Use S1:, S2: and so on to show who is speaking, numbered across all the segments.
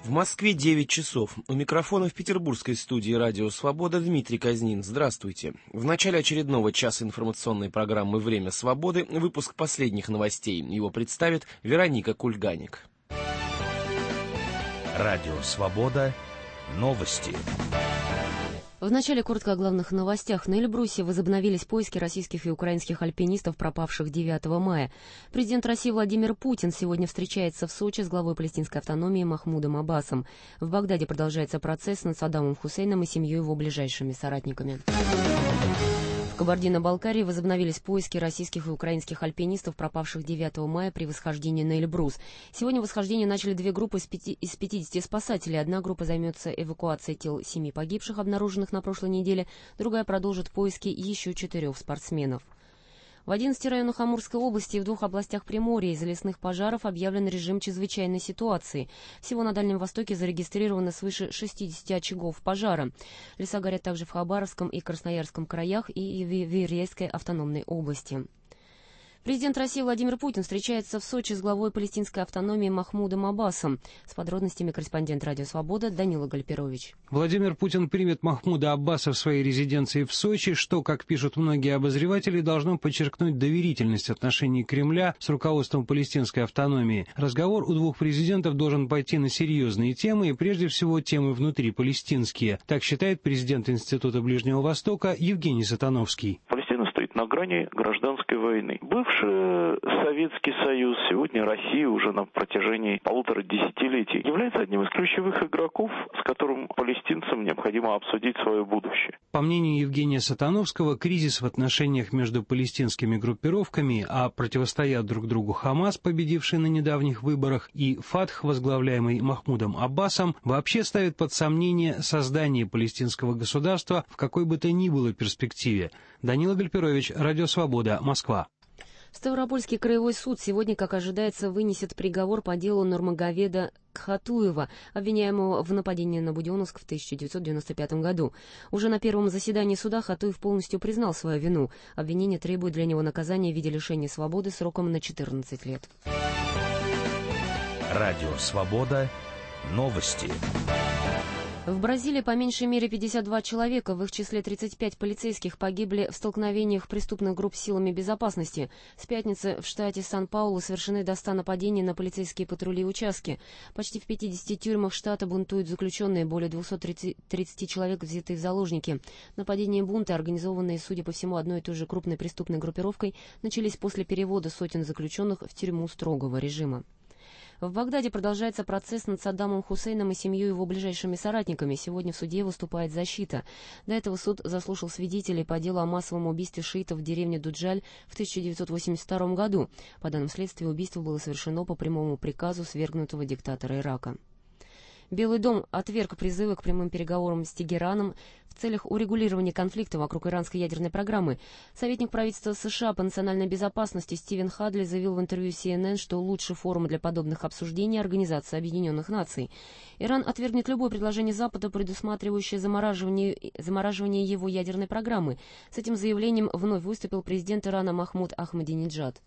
S1: В Москве 9 часов. У микрофона в петербургской студии «Радио Свобода» Дмитрий Казнин. Здравствуйте. В начале очередного часа информационной программы «Время свободы» выпуск последних новостей. Его представит Вероника Кульганик.
S2: «Радио Свобода». Новости.
S3: В начале коротко о главных новостях. На Эльбрусе возобновились поиски российских и украинских альпинистов, пропавших 9 мая. Президент России Владимир Путин сегодня встречается в Сочи с главой палестинской автономии Махмудом Аббасом. В Багдаде продолжается процесс над Саддамом Хусейном и семьей его ближайшими соратниками. В Кабардино-Балкарии возобновились поиски российских и украинских альпинистов, пропавших 9 мая при восхождении на Эльбрус. Сегодня восхождение начали две группы из 50 спасателей. Одна группа займется эвакуацией тел 7 погибших, обнаруженных на прошлой неделе, другая продолжит поиски еще 4 спортсменов. В 11 районах Амурской области и в 2 областях Приморья из-за лесных пожаров объявлен режим чрезвычайной ситуации. Всего на Дальнем Востоке зарегистрировано свыше 60 очагов пожара. Леса горят также в Хабаровском и Красноярском краях и в Иверейской автономной области. Президент России Владимир Путин встречается в Сочи с главой палестинской автономии Махмудом Аббасом. С подробностями корреспондент «Радио Свобода» Данила Гальперович.
S4: Владимир Путин примет Махмуда Аббаса в своей резиденции в Сочи, что, как пишут многие обозреватели, должно подчеркнуть доверительность отношений Кремля с руководством палестинской автономии. Разговор у двух президентов должен пойти на серьезные темы и, прежде всего, темы внутрипалестинские. Так считает президент Института Ближнего Востока Евгений Сатановский.
S5: На грани гражданской войны. Бывший Советский Союз, сегодня Россия уже на протяжении 1,5 десятилетий является одним из ключевых игроков, с которым палестинцам необходимо обсудить свое будущее.
S4: По мнению Евгения Сатановского, кризис в отношениях между палестинскими группировками, а противостоят друг другу Хамас, победивший на недавних выборах, и Фатх, возглавляемый Махмудом Аббасом, вообще ставит под сомнение создание палестинского государства в какой бы то ни было перспективе. Данила Гальперович, Радио Свобода, Москва.
S3: Ставропольский краевой суд сегодня, как ожидается, вынесет приговор по делу Нурмагомеда Кхатуева, обвиняемого в нападении на Буденновск в 1995 году. Уже на первом заседании суда Кхатуев полностью признал свою вину. Обвинение требует для него наказания в виде лишения свободы сроком на 14 лет.
S2: Радио Свобода. Новости.
S3: В Бразилии по меньшей мере 52 человека, в их числе 35 полицейских, погибли в столкновениях преступных групп с силами безопасности. С пятницы в штате Сан-Паулу совершены до 100 нападений на полицейские патрули и участки. Почти в 50 тюрьмах штата бунтуют заключенные, более 230 человек взяты в заложники. Нападения и бунты, организованные, судя по всему, одной и той же крупной преступной группировкой, начались после перевода сотен заключенных в тюрьму строгого режима. В Багдаде продолжается процесс над Саддамом Хусейном и семьей его ближайшими соратниками. Сегодня в суде выступает защита. До этого суд заслушал свидетелей по делу о массовом убийстве шиитов в деревне Дуджаль в 1982 году. По данным следствия, убийство было совершено по прямому приказу свергнутого диктатора Ирака. Белый дом отверг призывы к прямым переговорам с Тегераном в целях урегулирования конфликта вокруг иранской ядерной программы. Советник правительства США по национальной безопасности Стивен Хадли заявил в интервью CNN, что лучший форум для подобных обсуждений – Организация Объединенных Наций. Иран отвергнет любое предложение Запада, предусматривающее замораживание его ядерной программы. С этим заявлением вновь выступил президент Ирана Махмуд Ахмадинеджад.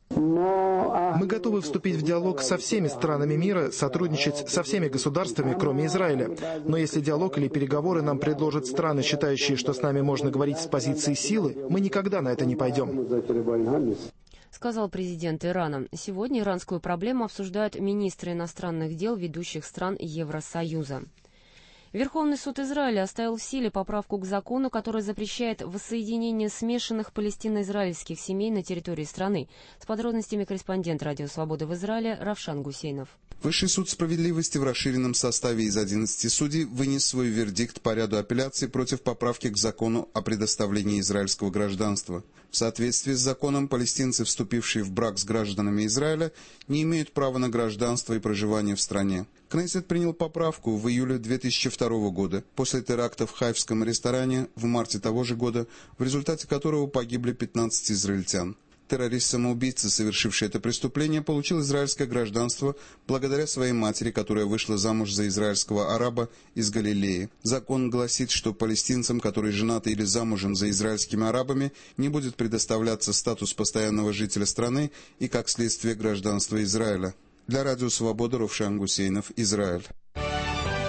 S6: Мы готовы вступить в диалог со всеми странами мира, сотрудничать со всеми государствами, кроме Израиля. Но если диалог или переговоры нам предложат страны, считающие, что с нами можно говорить с позиции силы, мы никогда на это не пойдем.
S3: Сказал президент Ирана. Сегодня иранскую проблему обсуждают министры иностранных дел ведущих стран Евросоюза. Верховный суд Израиля оставил в силе поправку к закону, который запрещает воссоединение смешанных палестино-израильских семей на территории страны. С подробностями корреспондент «Радио Свобода» в Израиле Равшан Гусейнов.
S7: Высший суд справедливости в расширенном составе из 11 судей вынес свой вердикт по ряду апелляций против поправки к закону о предоставлении израильского гражданства. В соответствии с законом, палестинцы, вступившие в брак с гражданами Израиля, не имеют права на гражданство и проживание в стране. Кнессет принял поправку в июле 2002 года, после теракта в хайфском ресторане в марте того же года, в результате которого погибли 15 израильтян. Террорист-самоубийца, совершивший это преступление, получил израильское гражданство благодаря своей матери, которая вышла замуж за израильского араба из Галилеи. Закон гласит, что палестинцам, которые женаты или замужем за израильскими арабами, не будет предоставляться статус постоянного жителя страны и, как следствие, гражданство Израиля. Для Радио Свобода Равшан Гусейнов, Израиль.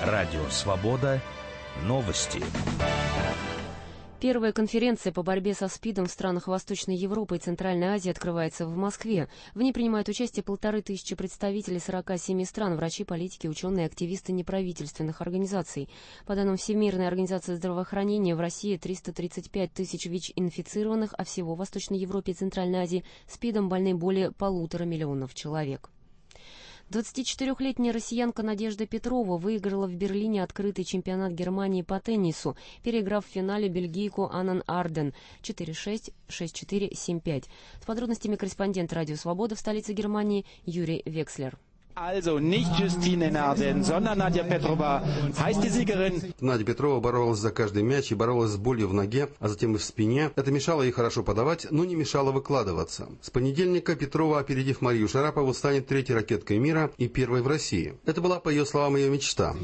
S2: Радио «Свобода». Новости.
S3: Первая конференция по борьбе со СПИДом в странах Восточной Европы и Центральной Азии открывается в Москве. В ней принимают участие 1500 представителей 47 стран, врачи, политики, ученые, активисты неправительственных организаций. По данным Всемирной организации здравоохранения, в России 335 тысяч ВИЧ-инфицированных, а всего в Восточной Европе и Центральной Азии СПИДом больны более 1,5 миллиона человек. 24-летняя россиянка Надежда Петрова выиграла в Берлине открытый чемпионат Германии по теннису, переиграв в финале бельгийку Аннен Арден 4-6, 6-4, 7-5. С подробностями корреспондент «Радио Свобода» в столице Германии Юрий Векслер.
S8: Also nicht Justine Narden, sondern Nadja Petrova heißt die Siegerin.
S9: Надя Петрова боролась за каждый мяч и боролась с болью в ноге, а затем и в спине. Это мешало ей хорошо подавать, но не мешало выкладываться. С понедельника Петрова, опередив Марию Шарапову, станет третьей ракеткой мира и первой в России. Это была, по ее словам, ее мечта.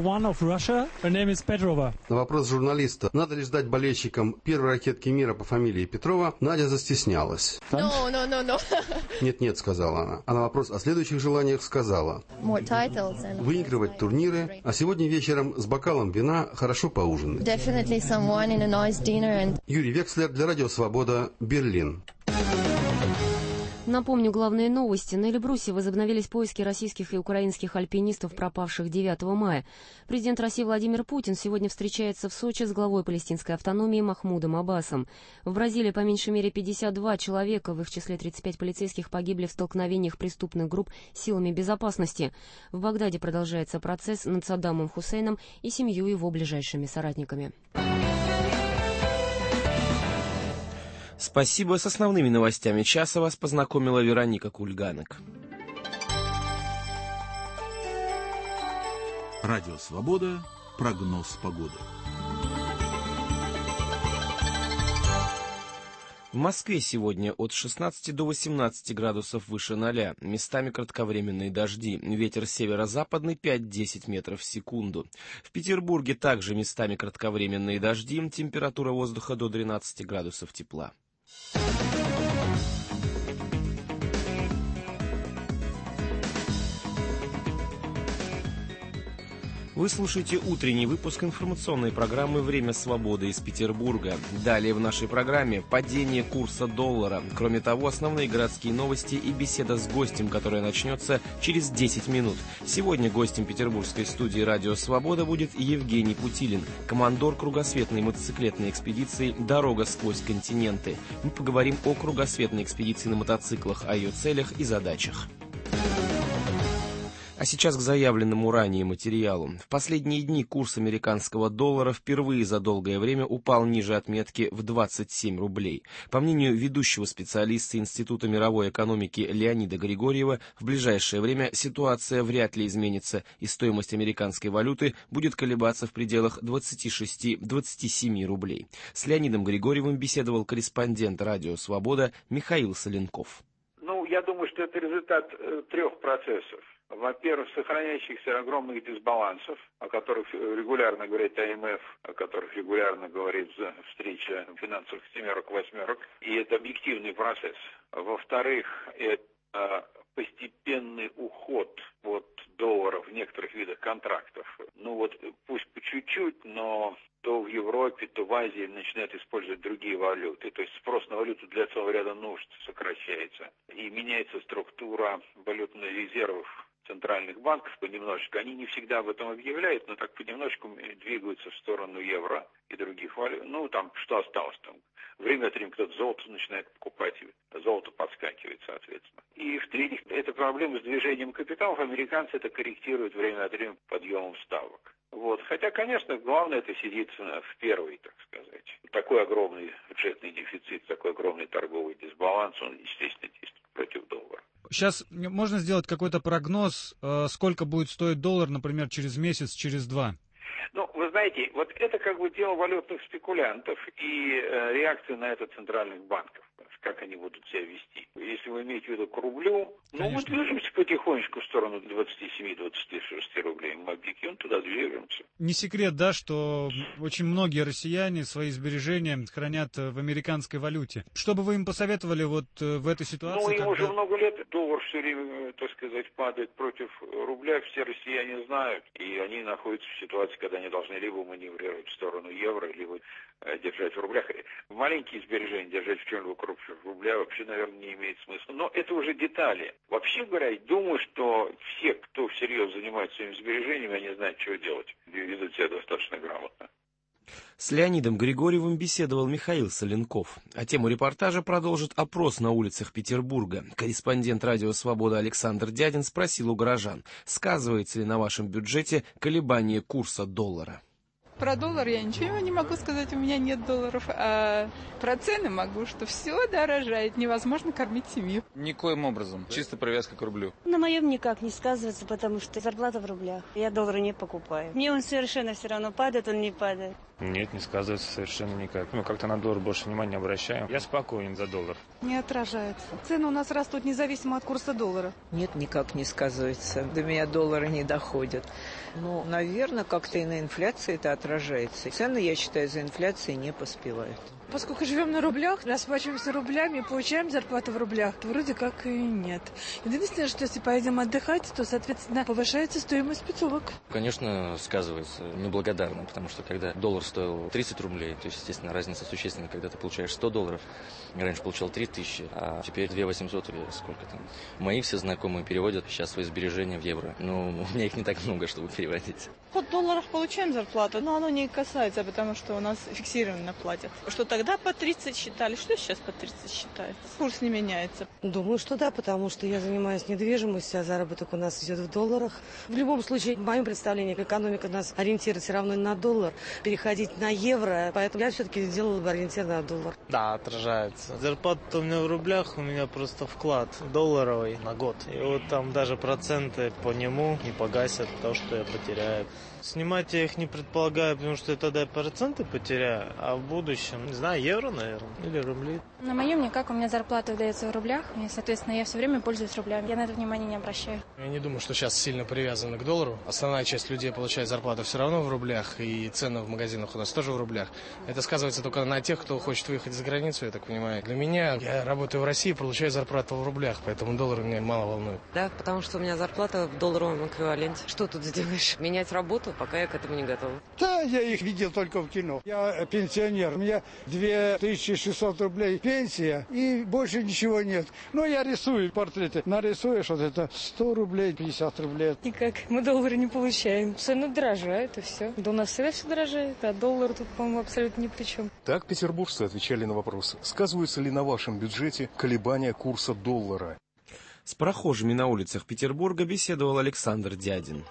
S9: На вопрос журналиста, надо ли ждать болельщикам первой ракетки мира по фамилии Петрова, Надя застеснялась.
S10: No.
S9: Нет, сказала она. А на вопрос о следующих желаниях сказала: выигрывать турниры, а сегодня вечером с бокалом вина хорошо поужинать. Юрий Векслер для Радио Свобода, Берлин.
S3: Напомню, главные новости. На Эльбрусе возобновились поиски российских и украинских альпинистов, пропавших 9 мая. Президент России Владимир Путин сегодня встречается в Сочи с главой палестинской автономии Махмудом Аббасом. В Бразилии по меньшей мере 52 человека, в их числе 35 полицейских, погибли в столкновениях преступных групп с силами безопасности. В Багдаде продолжается процесс над Саддамом Хусейном и 7 его ближайшими соратниками.
S1: Спасибо. С основными новостями часа вас познакомила Вероника Кульганек.
S11: Радио «Свобода». Прогноз погоды.
S1: В Москве сегодня от 16 до 18 градусов выше 0, местами кратковременные дожди, ветер северо-западный 5-10 метров в секунду. В Петербурге также местами кратковременные дожди, температура воздуха до 12 градусов тепла. Вы слушаете утренний выпуск информационной программы «Время свободы» из Петербурга. Далее в нашей программе падение курса доллара. Кроме того, основные городские новости и беседа с гостем, которая начнется через 10 минут. Сегодня гостем петербургской студии «Радио Свобода» будет Евгений Путилин, командор кругосветной мотоциклетной экспедиции «Дорога сквозь континенты». Мы поговорим о кругосветной экспедиции на мотоциклах, о ее целях и задачах. А сейчас к заявленному ранее материалу. В последние дни курс американского доллара впервые за долгое время упал ниже отметки в 27 рублей. По мнению ведущего специалиста Института мировой экономики Леонида Григорьева, в ближайшее время ситуация вряд ли изменится, и стоимость американской валюты будет колебаться в пределах 26-27 рублей. С Леонидом Григорьевым беседовал корреспондент «Радио Свобода» Михаил Соленков.
S12: Я думаю, что это результат трех процессов. Во-первых, сохраняющихся огромных дисбалансов, о которых регулярно говорит ИМФ, о которых регулярно говорит встреча финансовых семерок-восьмерок, и это объективный процесс. Во-вторых, это постепенный уход от доллара в некоторых видах контрактов. Пусть по чуть-чуть, но то в Европе, то в Азии начинают использовать другие валюты. То есть спрос на валюту для целого ряда нужд сокращается. И меняется структура валютных резервов центральных банков понемножечку. Они не всегда об этом объявляют, но так понемножечку двигаются в сторону евро и других валют. Что осталось там? Время от времени кто-то золото начинает покупать, золото подскакивает, соответственно. И в-третьих, это проблема с движением капиталов. Американцы это корректируют время от времени подъемом ставок. Хотя, конечно, главное это сидит в первой, так сказать. Такой огромный бюджетный дефицит, такой огромный торговый дисбаланс, он, естественно, действует против доллара.
S13: Сейчас можно сделать какой-то прогноз, сколько будет стоить доллар, например, через месяц, через два?
S12: Вы знаете, это дело валютных спекулянтов и реакция на это центральных банков. как они будут себя вести. Если вы имеете в виду к рублю, мы движемся потихонечку в сторону 27-26 рублей. Мы объективно туда движемся.
S13: Не секрет, да, что очень многие россияне свои сбережения хранят в американской валюте. Что бы вы им посоветовали вот в этой ситуации?
S12: Им уже много лет доллар все время, так сказать, падает против рубля. Все россияне знают. И они находятся в ситуации, когда они должны либо маневрировать в сторону евро, либо держать в рублях. Маленькие сбережения держать в чем-либо крупнее рубля вообще, наверное, не имеет смысла. Но это уже детали. Вообще говоря, думаю, что все, кто всерьез занимается своими сбережениями, они знают, что делать. И ведут себя достаточно грамотно.
S1: С Леонидом Григорьевым беседовал Михаил Соленков. А тему репортажа продолжит опрос на улицах Петербурга. Корреспондент «Радио Свобода» Александр Дядин спросил у горожан, сказывается ли на вашем бюджете колебание курса доллара.
S10: Про доллар я ничего не могу сказать, у меня нет долларов, а про цены могу, что все дорожает, невозможно кормить семью.
S14: Никоим образом, чисто привязка к рублю.
S15: На моем никак не сказывается, потому что зарплата в рублях, я доллары не покупаю. Мне он совершенно все равно, падает он, не падает.
S16: Нет, не сказывается совершенно никак. Мы как-то на доллар больше внимания не обращаем. Я спокоен за доллар.
S17: Не отражается. Цены у нас растут независимо от курса доллара.
S18: Нет, никак не сказывается. До меня доллары не доходят. Но, наверное, как-то и на инфляции это отражается. Цены, я считаю, за инфляцией не поспевают.
S17: Поскольку живем на рублях, расплачиваемся рублями, получаем зарплату в рублях, то вроде как и нет. Единственное, что если поедем отдыхать, то, соответственно, повышается стоимость путевок.
S19: Конечно, сказывается неблагодарно, потому что когда доллар стоил 30 рублей, то есть, естественно, разница существенная, когда ты получаешь $100, раньше получал 3000, а теперь 2800 или сколько там. Мои все знакомые переводят сейчас свои сбережения в евро, но у меня их не так много, чтобы переводить.
S20: Вот в долларах получаем зарплату, но оно не касается, потому что у нас фиксированно платят. Что тогда по 30 считали, что сейчас по 30 считается? Курс не меняется.
S21: Думаю, что да, потому что я занимаюсь недвижимостью, а заработок у нас идет в долларах. В любом случае, в моем представлении, экономика у нас ориентируется все равно на доллар, переходить на евро, поэтому я все-таки сделала бы ориентир на доллар.
S22: Да, отражается. Зарплата у меня в рублях, у меня просто вклад долларовый на год. И вот там даже проценты по нему не погасят то, что я потеряю. Снимать я их не предполагаю, потому что я тогда проценты потеряю, а в будущем, не знаю, евро, наверное, или рубли.
S23: На моем никак, у меня зарплата выдается в рублях, и, соответственно, я все время пользуюсь рублями. Я на это внимание не обращаю.
S24: Я не думаю, что сейчас сильно привязаны к доллару. Основная часть людей получает зарплату все равно в рублях, и цены в магазинах у нас тоже в рублях. Это сказывается только на тех, кто хочет выехать за границу, я так понимаю. Для меня, я работаю в России, получаю зарплату в рублях, поэтому доллар меня мало волнует.
S21: Да, потому что у меня зарплата в долларовом эквиваленте. Что тут сделаешь? Менять работу? Пока я к этому не готова.
S25: Да, я их видел только в кино. Я пенсионер, у меня 2600 рублей пенсия и больше ничего нет. Но я рисую портреты. Нарисуешь вот это 100 рублей, 50 рублей.
S23: Никак, мы доллары не получаем. Цены дорожают и все. Да у нас всегда все дорожает, а доллар тут, по-моему, абсолютно ни при чем.
S26: Так петербуржцы отвечали на вопрос, сказываются ли на вашем бюджете колебания курса доллара.
S1: С прохожими на улицах Петербурга беседовал Александр Дядин.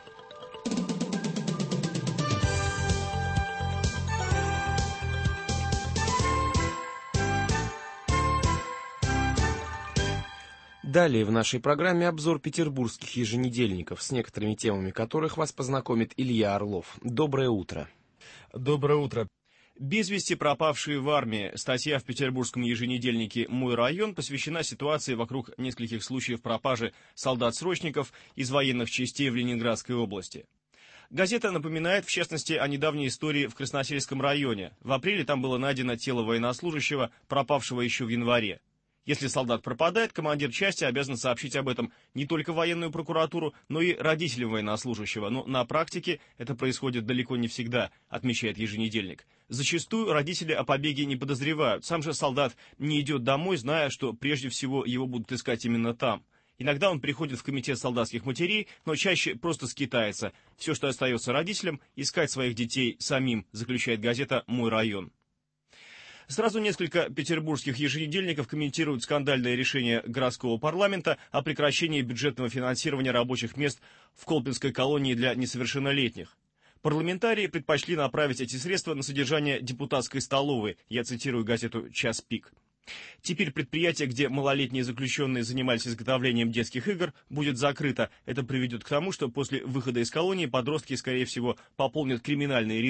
S1: Далее в нашей программе обзор петербургских еженедельников, с некоторыми темами которых вас познакомит Илья Орлов. Доброе утро.
S27: Доброе утро. Без вести пропавшие в армии. Статья в петербургском еженедельнике «Мой район» посвящена ситуации вокруг нескольких случаев пропажи солдат-срочников из военных частей в Ленинградской области. Газета напоминает, в частности, о недавней истории в Красносельском районе. В апреле там было найдено тело военнослужащего, пропавшего еще в январе. Если солдат пропадает, командир части обязан сообщить об этом не только в военную прокуратуру, но и родителям военнослужащего. Но на практике это происходит далеко не всегда, отмечает еженедельник. Зачастую родители о побеге не подозревают. Сам же солдат не идет домой, зная, что прежде всего его будут искать именно там. Иногда он приходит в комитет солдатских матерей, но чаще просто скитается. Все, что остается родителям, искать своих детей самим, заключает газета «Мой район». Сразу несколько петербургских еженедельников комментируют скандальное решение городского парламента о прекращении бюджетного финансирования рабочих мест в Колпинской колонии для несовершеннолетних. Парламентарии предпочли направить эти средства на содержание депутатской столовой, я цитирую газету «Час пик». Теперь предприятие, где малолетние заключенные занимались изготовлением детских игр, будет закрыто. Это приведет к тому, что после выхода из колонии подростки, скорее всего, пополнят криминальные ряды.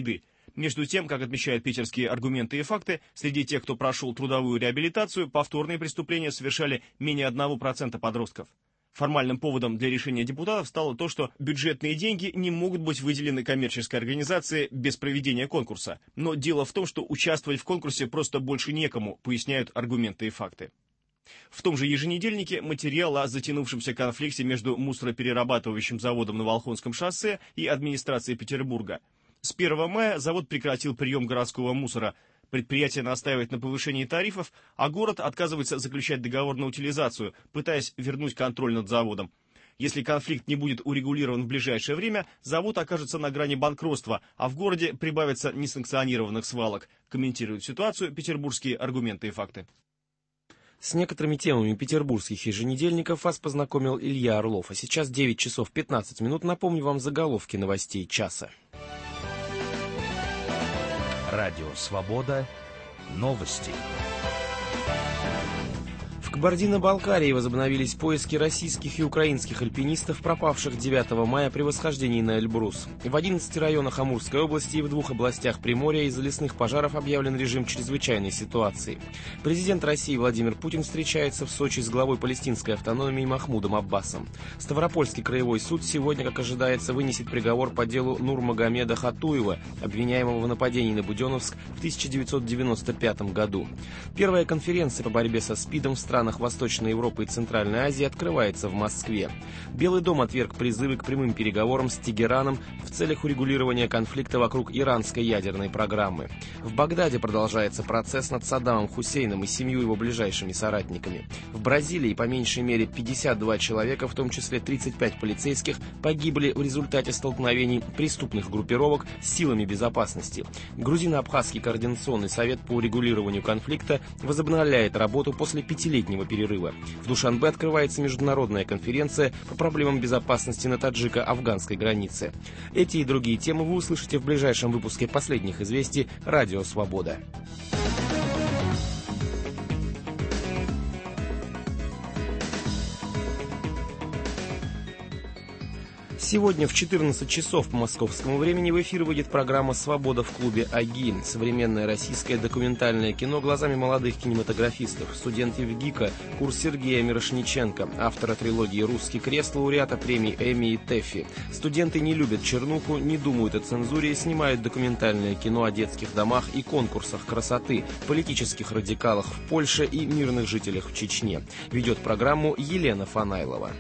S27: Между тем, как отмечают питерские аргументы и факты, среди тех, кто прошел трудовую реабилитацию, повторные преступления совершали менее 1% подростков. Формальным поводом для решения депутатов стало то, что бюджетные деньги не могут быть выделены коммерческой организации без проведения конкурса. Но дело в том, что участвовать в конкурсе просто больше некому, поясняют аргументы и факты. В том же еженедельнике материал о затянувшемся конфликте между мусороперерабатывающим заводом на Волхонском шоссе и администрацией Петербурга. С 1 мая завод прекратил прием городского мусора. Предприятие настаивает на повышении тарифов, а город отказывается заключать договор на утилизацию, пытаясь вернуть контроль над заводом. Если конфликт не будет урегулирован в ближайшее время, завод окажется на грани банкротства, а в городе прибавится несанкционированных свалок, комментируют ситуацию петербургские аргументы и факты.
S1: С некоторыми темами петербургских еженедельников вас познакомил Илья Орлов. А сейчас 9 часов 15 минут. Напомню вам заголовки новостей часа.
S2: Радио «Свобода». Новости.
S1: В Кабардино-Балкарии возобновились поиски российских и украинских альпинистов, пропавших 9 мая при восхождении на Эльбрус. В 11 районах Амурской области и в 2 областях Приморья из-за лесных пожаров объявлен режим чрезвычайной ситуации. Президент России Владимир Путин встречается в Сочи с главой палестинской автономии Махмудом Аббасом. Ставропольский краевой суд сегодня, как ожидается, вынесет приговор по делу Нурмагомеда Хатуева, обвиняемого в нападении на Буденновск в 1995 году. Первая конференция по борьбе со СПИДом в странах Восточной Европы и Центральной Азии открывается в Москве. Белый дом отверг призывы к прямым переговорам с Тегераном в целях урегулирования конфликта вокруг иранской ядерной программы. В Багдаде продолжается процесс над Саддамом Хусейном и 7 его ближайшими соратниками. В Бразилии по меньшей мере 52 человека, в том числе 35 полицейских, погибли в результате столкновений преступных группировок с силами безопасности. Грузино-Абхазский координационный совет по урегулированию конфликта возобновляет работу после 5-летнего перерыва. В Душанбе открывается международная конференция по проблемам безопасности на таджико-афганской границе. Эти и другие темы вы услышите в ближайшем выпуске последних известий «Радио Свобода». Сегодня в 14 часов по московскому времени в эфир выйдет программа «Свобода в клубе АГИ». Современное российское документальное кино глазами молодых кинематографистов. Студент ЕвГИКа, курс Сергея Мирошниченко, автора трилогии «Русский крест», лауреата премий Эмми и ТЭФИ. Студенты не любят чернуху, не думают о цензуре и снимают документальное кино о детских домах и конкурсах красоты, политических радикалах в Польше и мирных жителях в Чечне. Ведет программу Елена Фанайлова.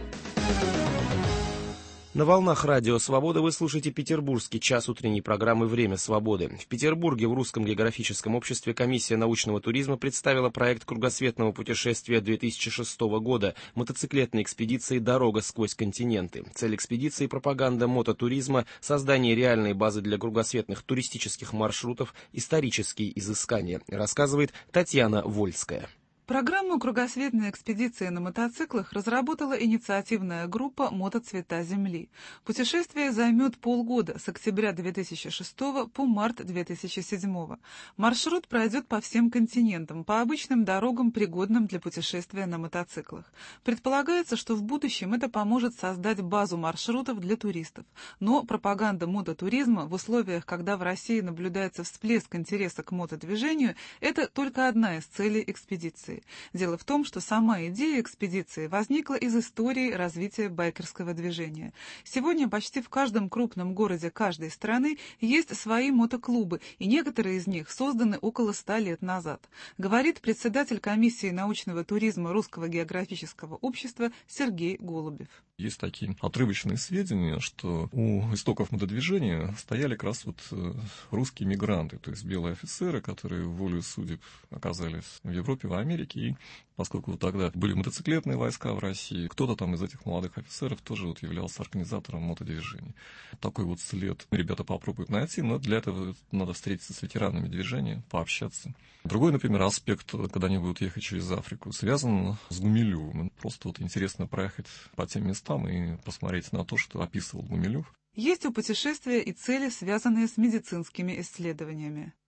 S1: На волнах «Радио Свобода» вы слушаете петербургский час утренней программы «Время свободы». В Петербурге в Русском географическом обществе комиссия научного туризма представила проект кругосветного путешествия 2006 года мотоциклетной экспедиции «Дорога сквозь континенты». Цель экспедиции – пропаганда мототуризма, создание реальной базы для кругосветных туристических маршрутов, исторические изыскания, рассказывает Татьяна Вольская.
S4: Программу кругосветной экспедиции на мотоциклах разработала инициативная группа «Мотоцвета Земли». Путешествие займет полгода, с октября 2006 по март 2007. Маршрут пройдет по всем континентам, по обычным дорогам, пригодным для путешествия на мотоциклах. Предполагается, что в будущем это поможет создать базу маршрутов для туристов. Но пропаганда мототуризма в условиях, когда в России наблюдается всплеск интереса к мотодвижению, это только одна из целей экспедиции. Дело в том, что сама идея экспедиции возникла из истории развития байкерского движения. Сегодня почти в каждом крупном городе каждой страны есть свои мотоклубы, и некоторые из них созданы около 100 лет назад, говорит председатель комиссии научного туризма Русского географического общества Сергей Голубев.
S5: Есть такие отрывочные сведения, что у истоков мотодвижения стояли как раз русские мигранты, то есть белые офицеры, которые волею судеб оказались в Европе, в Америке. И поскольку тогда были мотоциклетные войска в России, кто-то там из этих молодых офицеров тоже являлся организатором мотодвижения. Такой след ребята попробуют найти, но для этого надо встретиться с ветеранами движения, пообщаться. Другой, например, аспект, когда они будут ехать через Африку, связан с Гумилевым. Просто интересно проехать по тем местам и посмотреть на то, что описывал Гумилев.
S4: Есть у путешествия и цели, связанные с медицинскими исследованиями.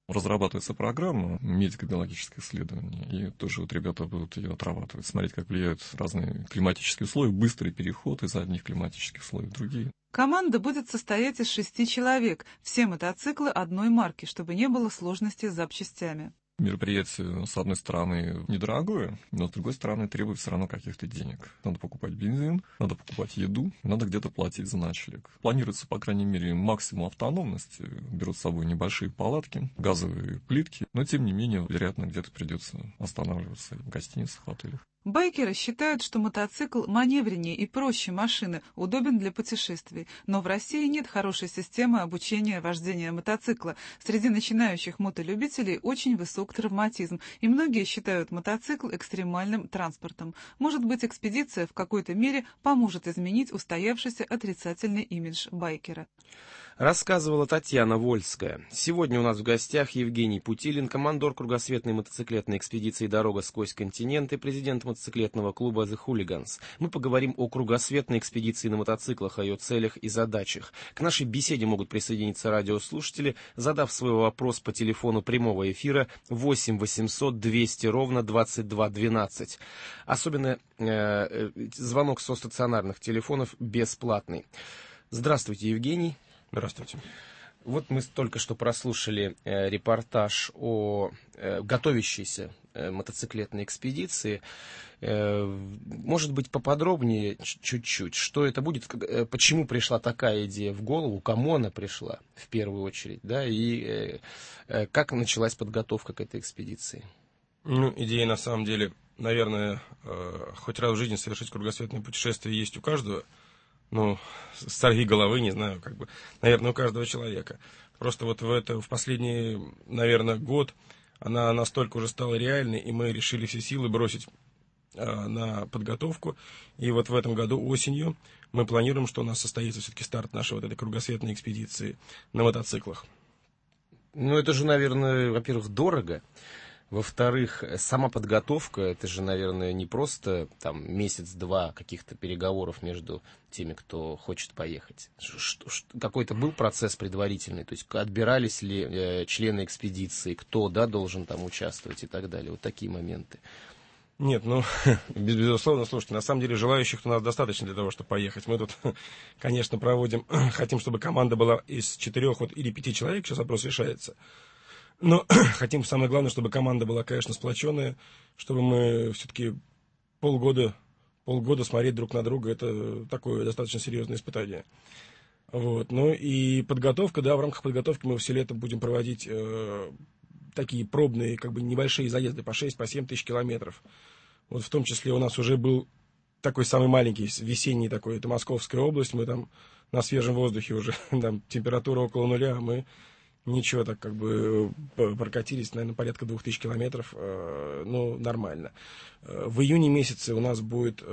S5: Разрабатывается программа медико-биологических исследований, и тоже вот ребята будут ее отрабатывать, смотреть, как влияют разные климатические условия, быстрый переход из одних климатических условий в другие.
S4: Команда будет состоять из 6 человек, все мотоциклы одной марки, чтобы не было сложностей с запчастями.
S5: Мероприятие, с одной стороны, недорогое, но с другой стороны, требует все равно каких-то денег. Надо покупать бензин, надо покупать еду, надо где-то платить за ночлег. Планируется, по крайней мере, максимум автономности. Берут с собой небольшие палатки, газовые плитки, но, тем не менее, вероятно, где-то придется останавливаться в гостиницах, в отелях.
S4: Байкеры считают, что мотоцикл маневреннее и проще машины, удобен для путешествий. Но в России нет хорошей системы обучения вождения мотоцикла. Среди начинающих мотолюбителей очень высок травматизм, и многие считают мотоцикл экстремальным транспортом. Может быть, экспедиция в какой-то мере поможет изменить устоявшийся отрицательный имидж байкера.
S1: Рассказывала Татьяна Вольская. Сегодня у нас в гостях Евгений Путилин, командор кругосветной мотоциклетной экспедиции «Дорога сквозь континент» и президент мотоциклетного клуба «The Hooligans». Мы поговорим о кругосветной экспедиции на мотоциклах, о ее целях и задачах. К нашей беседе могут присоединиться радиослушатели, задав свой вопрос по телефону прямого эфира 8 800 200 ровно 22 12. Особенно звонок со стационарных телефонов бесплатный. Здравствуйте, Евгений.
S5: Здравствуйте.
S1: Вот мы только что прослушали репортаж о готовящейся мотоциклетной экспедиции. Может быть, поподробнее чуть-чуть, что это будет, почему пришла такая идея в голову, кому она пришла в первую очередь, да, и как началась подготовка к этой экспедиции?
S3: Ну, идея на самом деле, наверное, хоть раз в жизни совершить кругосветное путешествие есть у каждого. Ну, сорви головы, не знаю, как бы, наверное, у каждого человека. Просто вот в последний, наверное, год она настолько уже стала реальной, и мы решили все силы бросить на подготовку. И вот в этом году осенью мы планируем, что у нас состоится все-таки старт нашей вот этой кругосветной экспедиции на мотоциклах.
S1: Ну, это же, наверное, во-первых, дорого. Во-вторых, сама подготовка, это же, наверное, не просто там месяц-два каких-то переговоров между теми, кто хочет поехать. Какой-то был процесс предварительный, то есть отбирались ли члены экспедиции, кто, да, должен там участвовать и так далее. Вот такие моменты.
S3: Нет, ну, безусловно, слушайте, на самом деле желающих у нас достаточно для того, чтобы поехать. Мы тут, конечно, хотим, чтобы команда была из 4 или 5 человек, сейчас вопрос решается. Но хотим, самое главное, чтобы команда была, конечно, сплоченная, чтобы мы все-таки полгода смотреть друг на друга, это такое достаточно серьезное испытание. Вот. Ну и подготовка, да, в рамках подготовки мы все лето будем проводить такие пробные, как бы небольшие заезды по 6-7 тысяч километров. Вот в том числе у нас уже был такой самый маленький, весенний такой, это Московская область, мы там на свежем воздухе уже, там температура около нуля, а мы... Ничего, так как бы прокатились, наверное, порядка 2000 километров, ну, нормально. В июне месяце у нас будет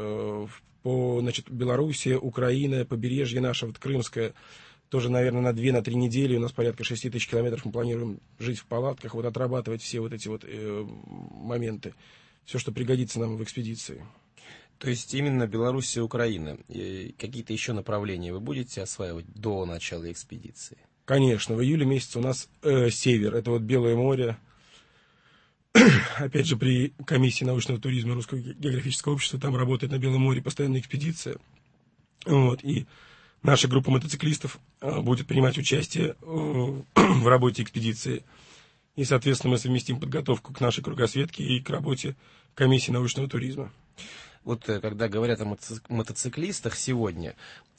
S3: Белоруссия, Украина, побережье наше, вот Крымское, тоже, наверное, на 2-3 недели, у нас порядка 6000 километров, мы планируем жить в палатках, вот отрабатывать все вот эти вот моменты, все, что пригодится нам в экспедиции.
S1: То есть именно Белоруссия, Украина, и какие-то еще направления вы будете осваивать до начала экспедиции?
S3: Конечно, в июле месяце у нас север, это вот Белое море, опять же, при комиссии научного туризма Русского географического общества, там работает на Белом море постоянная экспедиция, вот, и наша группа мотоциклистов будет принимать участие в работе экспедиции, и, соответственно, мы совместим подготовку к нашей кругосветке и к работе комиссии научного туризма.
S1: Вот когда говорят о мотоциклистах сегодня,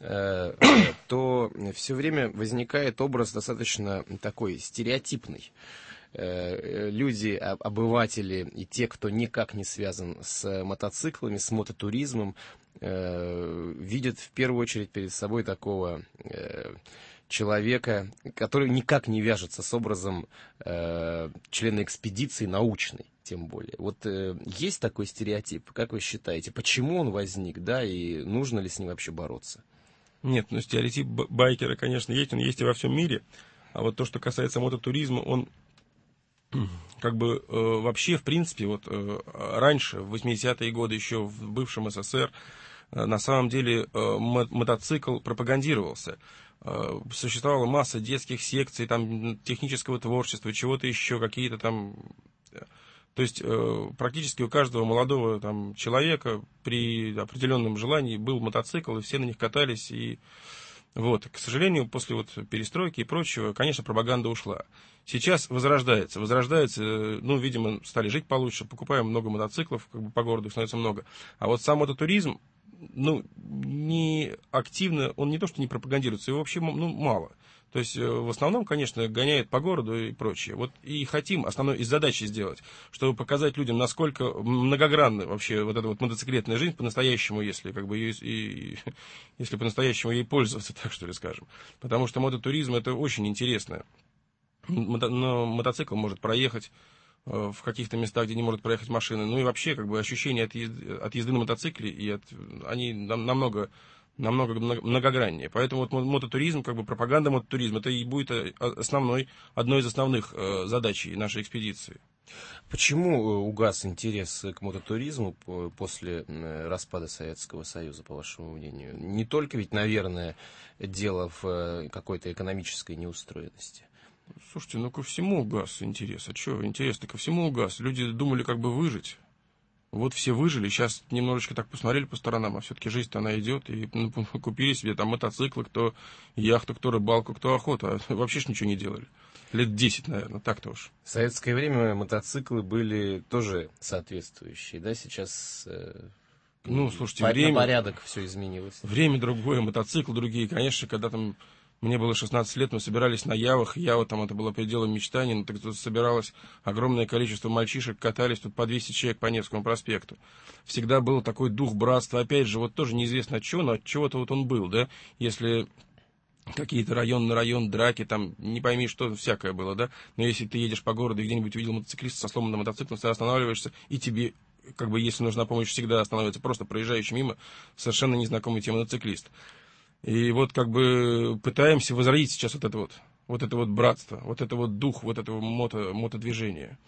S1: то все время возникает образ достаточно такой стереотипный. Люди, обыватели и те, кто никак не связан с мотоциклами, с мототуризмом, видят в первую очередь перед собой такого человека, который никак не вяжется с образом члена экспедиции научной, тем более. Вот есть такой стереотип, как вы считаете, почему он возник, да, и нужно ли с ним вообще бороться?
S3: Нет, ну стереотип байкера, конечно, есть, он есть и во всем мире, а вот то, что касается мототуризма, он как бы вообще, в принципе, вот раньше, в 80-е годы еще в бывшем СССР, на самом деле мотоцикл пропагандировался. Существовала масса детских секций, там, технического творчества, чего-то еще, какие-то там... То есть практически у каждого молодого там человека при определенном желании был мотоцикл, и все на них катались. И вот, к сожалению, после вот перестройки и прочего, конечно, пропаганда ушла. Сейчас возрождается, ну, видимо, стали жить получше, покупаем много мотоциклов, как бы по городу их становится много. А вот сам мототуризм, ну, не активно, он не то что не пропагандируется, его вообще, ну, мало. То есть, в основном, конечно, гоняет по городу и прочее. Вот и хотим основной из задачи сделать, чтобы показать людям, насколько многогранна вообще вот эта вот мотоциклетная жизнь по-настоящему, если как бы если по-настоящему ей пользоваться, так что ли скажем. Потому что мототуризм это очень интересно. Но мотоцикл может проехать в каких-то местах, где не может проехать машина. Ну и вообще, как бы ощущения от езды на мотоцикле, они намного многограннее. Поэтому вот мототуризм, как бы пропаганда мототуризма, это и будет одной из основных задач нашей экспедиции.
S1: Почему угас интерес к мототуризму после распада Советского Союза, по вашему мнению? Не только ведь, наверное, дело в какой-то экономической неустроенности.
S3: Слушайте, ну ко всему угас интерес. А что, интерес-то ко всему угас. Люди думали как бы выжить. Вот все выжили, сейчас немножечко так посмотрели по сторонам, а все-таки жизнь-то она идет, и купили себе там мотоциклы, кто яхту, кто рыбалку, кто охоту, а вообще ж ничего не делали. Лет 10, наверное, так-то уж.
S1: В советское время мотоциклы были тоже соответствующие, да, сейчас
S3: ну, слушайте,
S1: на порядок все изменилось.
S3: Время другое, мотоциклы другие, конечно, когда там... Мне было 16 лет, мы собирались на Явах, Ява там это было пределом мечтаний, но так тут собиралось огромное количество мальчишек, катались тут по 200 человек по Невскому проспекту. Всегда был такой дух братства, опять же, вот тоже неизвестно от чего, но от чего-то вот он был, да, если какие-то район на район, драки, там, не пойми, что всякое было, да, но если ты едешь по городу и где-нибудь увидел мотоциклиста со сломанным мотоциклом, ты останавливаешься, и тебе, как бы, если нужна помощь, всегда останавливается просто проезжающий мимо совершенно незнакомый тебе мотоциклист. И вот как бы пытаемся возродить сейчас вот это вот братство, вот это вот дух вот этого мотодвижения.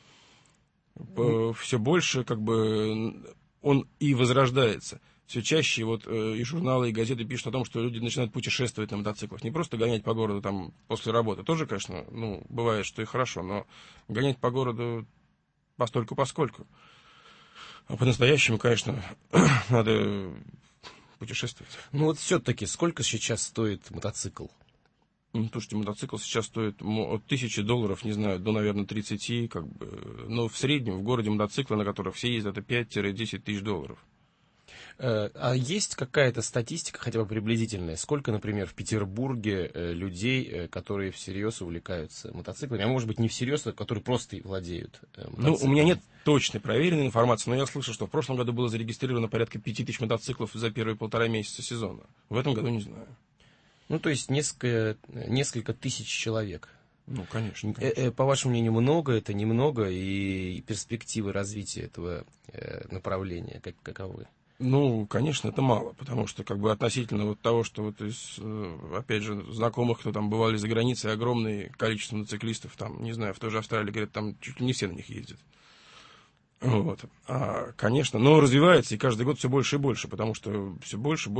S3: Все больше как бы он и возрождается. Все чаще вот и журналы, и газеты пишут о том, что люди начинают путешествовать на мотоциклах. Не просто гонять по городу там после работы. Тоже, конечно, ну, бывает, что и хорошо, но гонять по городу постольку-поскольку. А по-настоящему, конечно, надо... путешествовать.
S1: Ну вот все-таки сколько сейчас стоит мотоцикл?
S3: Ну, слушайте, мотоцикл сейчас стоит от $1000, не знаю, до, наверное, 30, как бы. Но в среднем в городе мотоциклы, на которых все ездят, это 5-10 тысяч долларов.
S1: А есть какая-то статистика, хотя бы приблизительная? Сколько, например, в Петербурге людей, которые всерьез увлекаются мотоциклами, а может быть не всерьез, а которые просто владеют мотоциклами?
S3: Ну, у меня нет точной проверенной информации, но я слышал, что в прошлом году было зарегистрировано порядка 5000 мотоциклов за первые 1,5 месяца сезона. В этом году не знаю.
S1: Ну, то есть несколько тысяч человек.
S3: Ну, конечно.
S1: По вашему мнению, много это, немного, и перспективы развития этого направления каковы?
S3: Ну, конечно, это мало, потому что, как бы, относительно вот того, что вот из, опять же, знакомых, кто там бывали за границей, огромное количество мотоциклистов, там, не знаю, в той же Австралии, говорят, там чуть ли не все на них ездят. Вот. Конечно, но развивается, и каждый год все больше и больше, потому что все больше.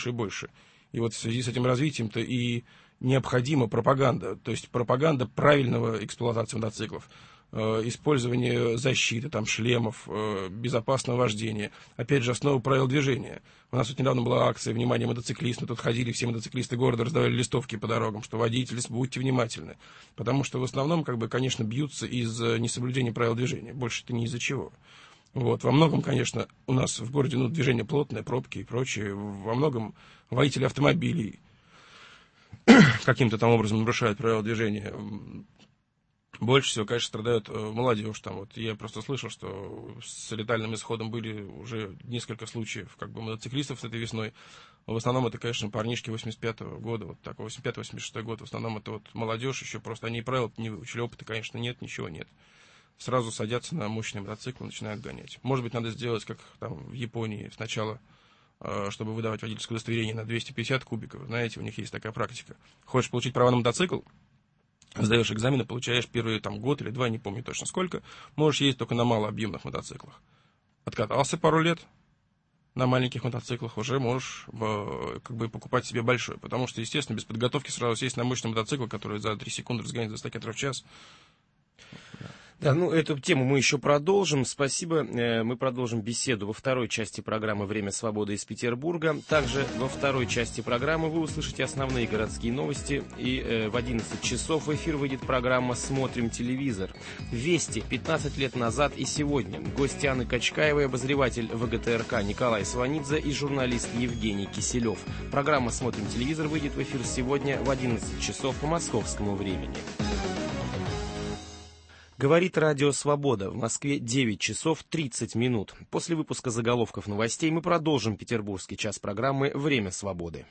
S3: И вот в связи с этим развитием-то и необходима пропаганда, то есть пропаганда правильного эксплуатации мотоциклов. Использование защиты, там, шлемов, безопасного вождения. Опять же, основа правил движения. У нас вот недавно была акция «Внимание, мотоциклисты». Тут ходили все мотоциклисты города, раздавали листовки по дорогам, что водители, будьте внимательны. Потому что в основном, как бы, конечно, бьются из-за несоблюдения правил движения. Больше-то не из-за чего. Вот. Во многом, конечно, у нас в городе движение плотное, пробки и прочее. Во многом водители автомобилей каким-то там образом нарушают правила движения. Больше всего, конечно, страдают молодежь. Там, вот, я просто слышал, что с летальным исходом были уже несколько случаев как бы, мотоциклистов этой весной. В основном это, конечно, парнишки 85-го года, вот так, 85-86 год. В основном это вот молодежь еще просто, они правила не выучили, опыта, конечно, нет, ничего нет. Сразу садятся на мощный мотоцикл и начинают гонять. Может быть, надо сделать, как там в Японии сначала, чтобы выдавать водительское удостоверение на 250 кубиков. Знаете, у них есть такая практика. Хочешь получить права на мотоцикл? Сдаешь экзамены, получаешь первый там, год или 2, не помню точно сколько, можешь ездить только на малообъемных мотоциклах. Откатался пару лет, на маленьких мотоциклах уже можешь как бы покупать себе большой. Потому что, естественно, без подготовки сразу сесть на мощный мотоцикл, который за 3 секунды разгоняется до 100 км в час.
S1: Да, ну эту тему мы еще продолжим. Спасибо. Мы продолжим беседу во второй части программы «Время свободы» из Петербурга. Также во второй части программы вы услышите основные городские новости. И в 11 часов в эфир выйдет программа «Смотрим телевизор». Вести 15 лет назад и сегодня. Гости Анны Качкаевой, обозреватель ВГТРК Николай Сванидзе и журналист Евгений Киселев. Программа «Смотрим телевизор» выйдет в эфир сегодня в 11 часов по московскому времени. Говорит Радио Свобода. В Москве 9 часов 30 минут. После выпуска заголовков новостей мы продолжим петербургский час программы «Время свободы».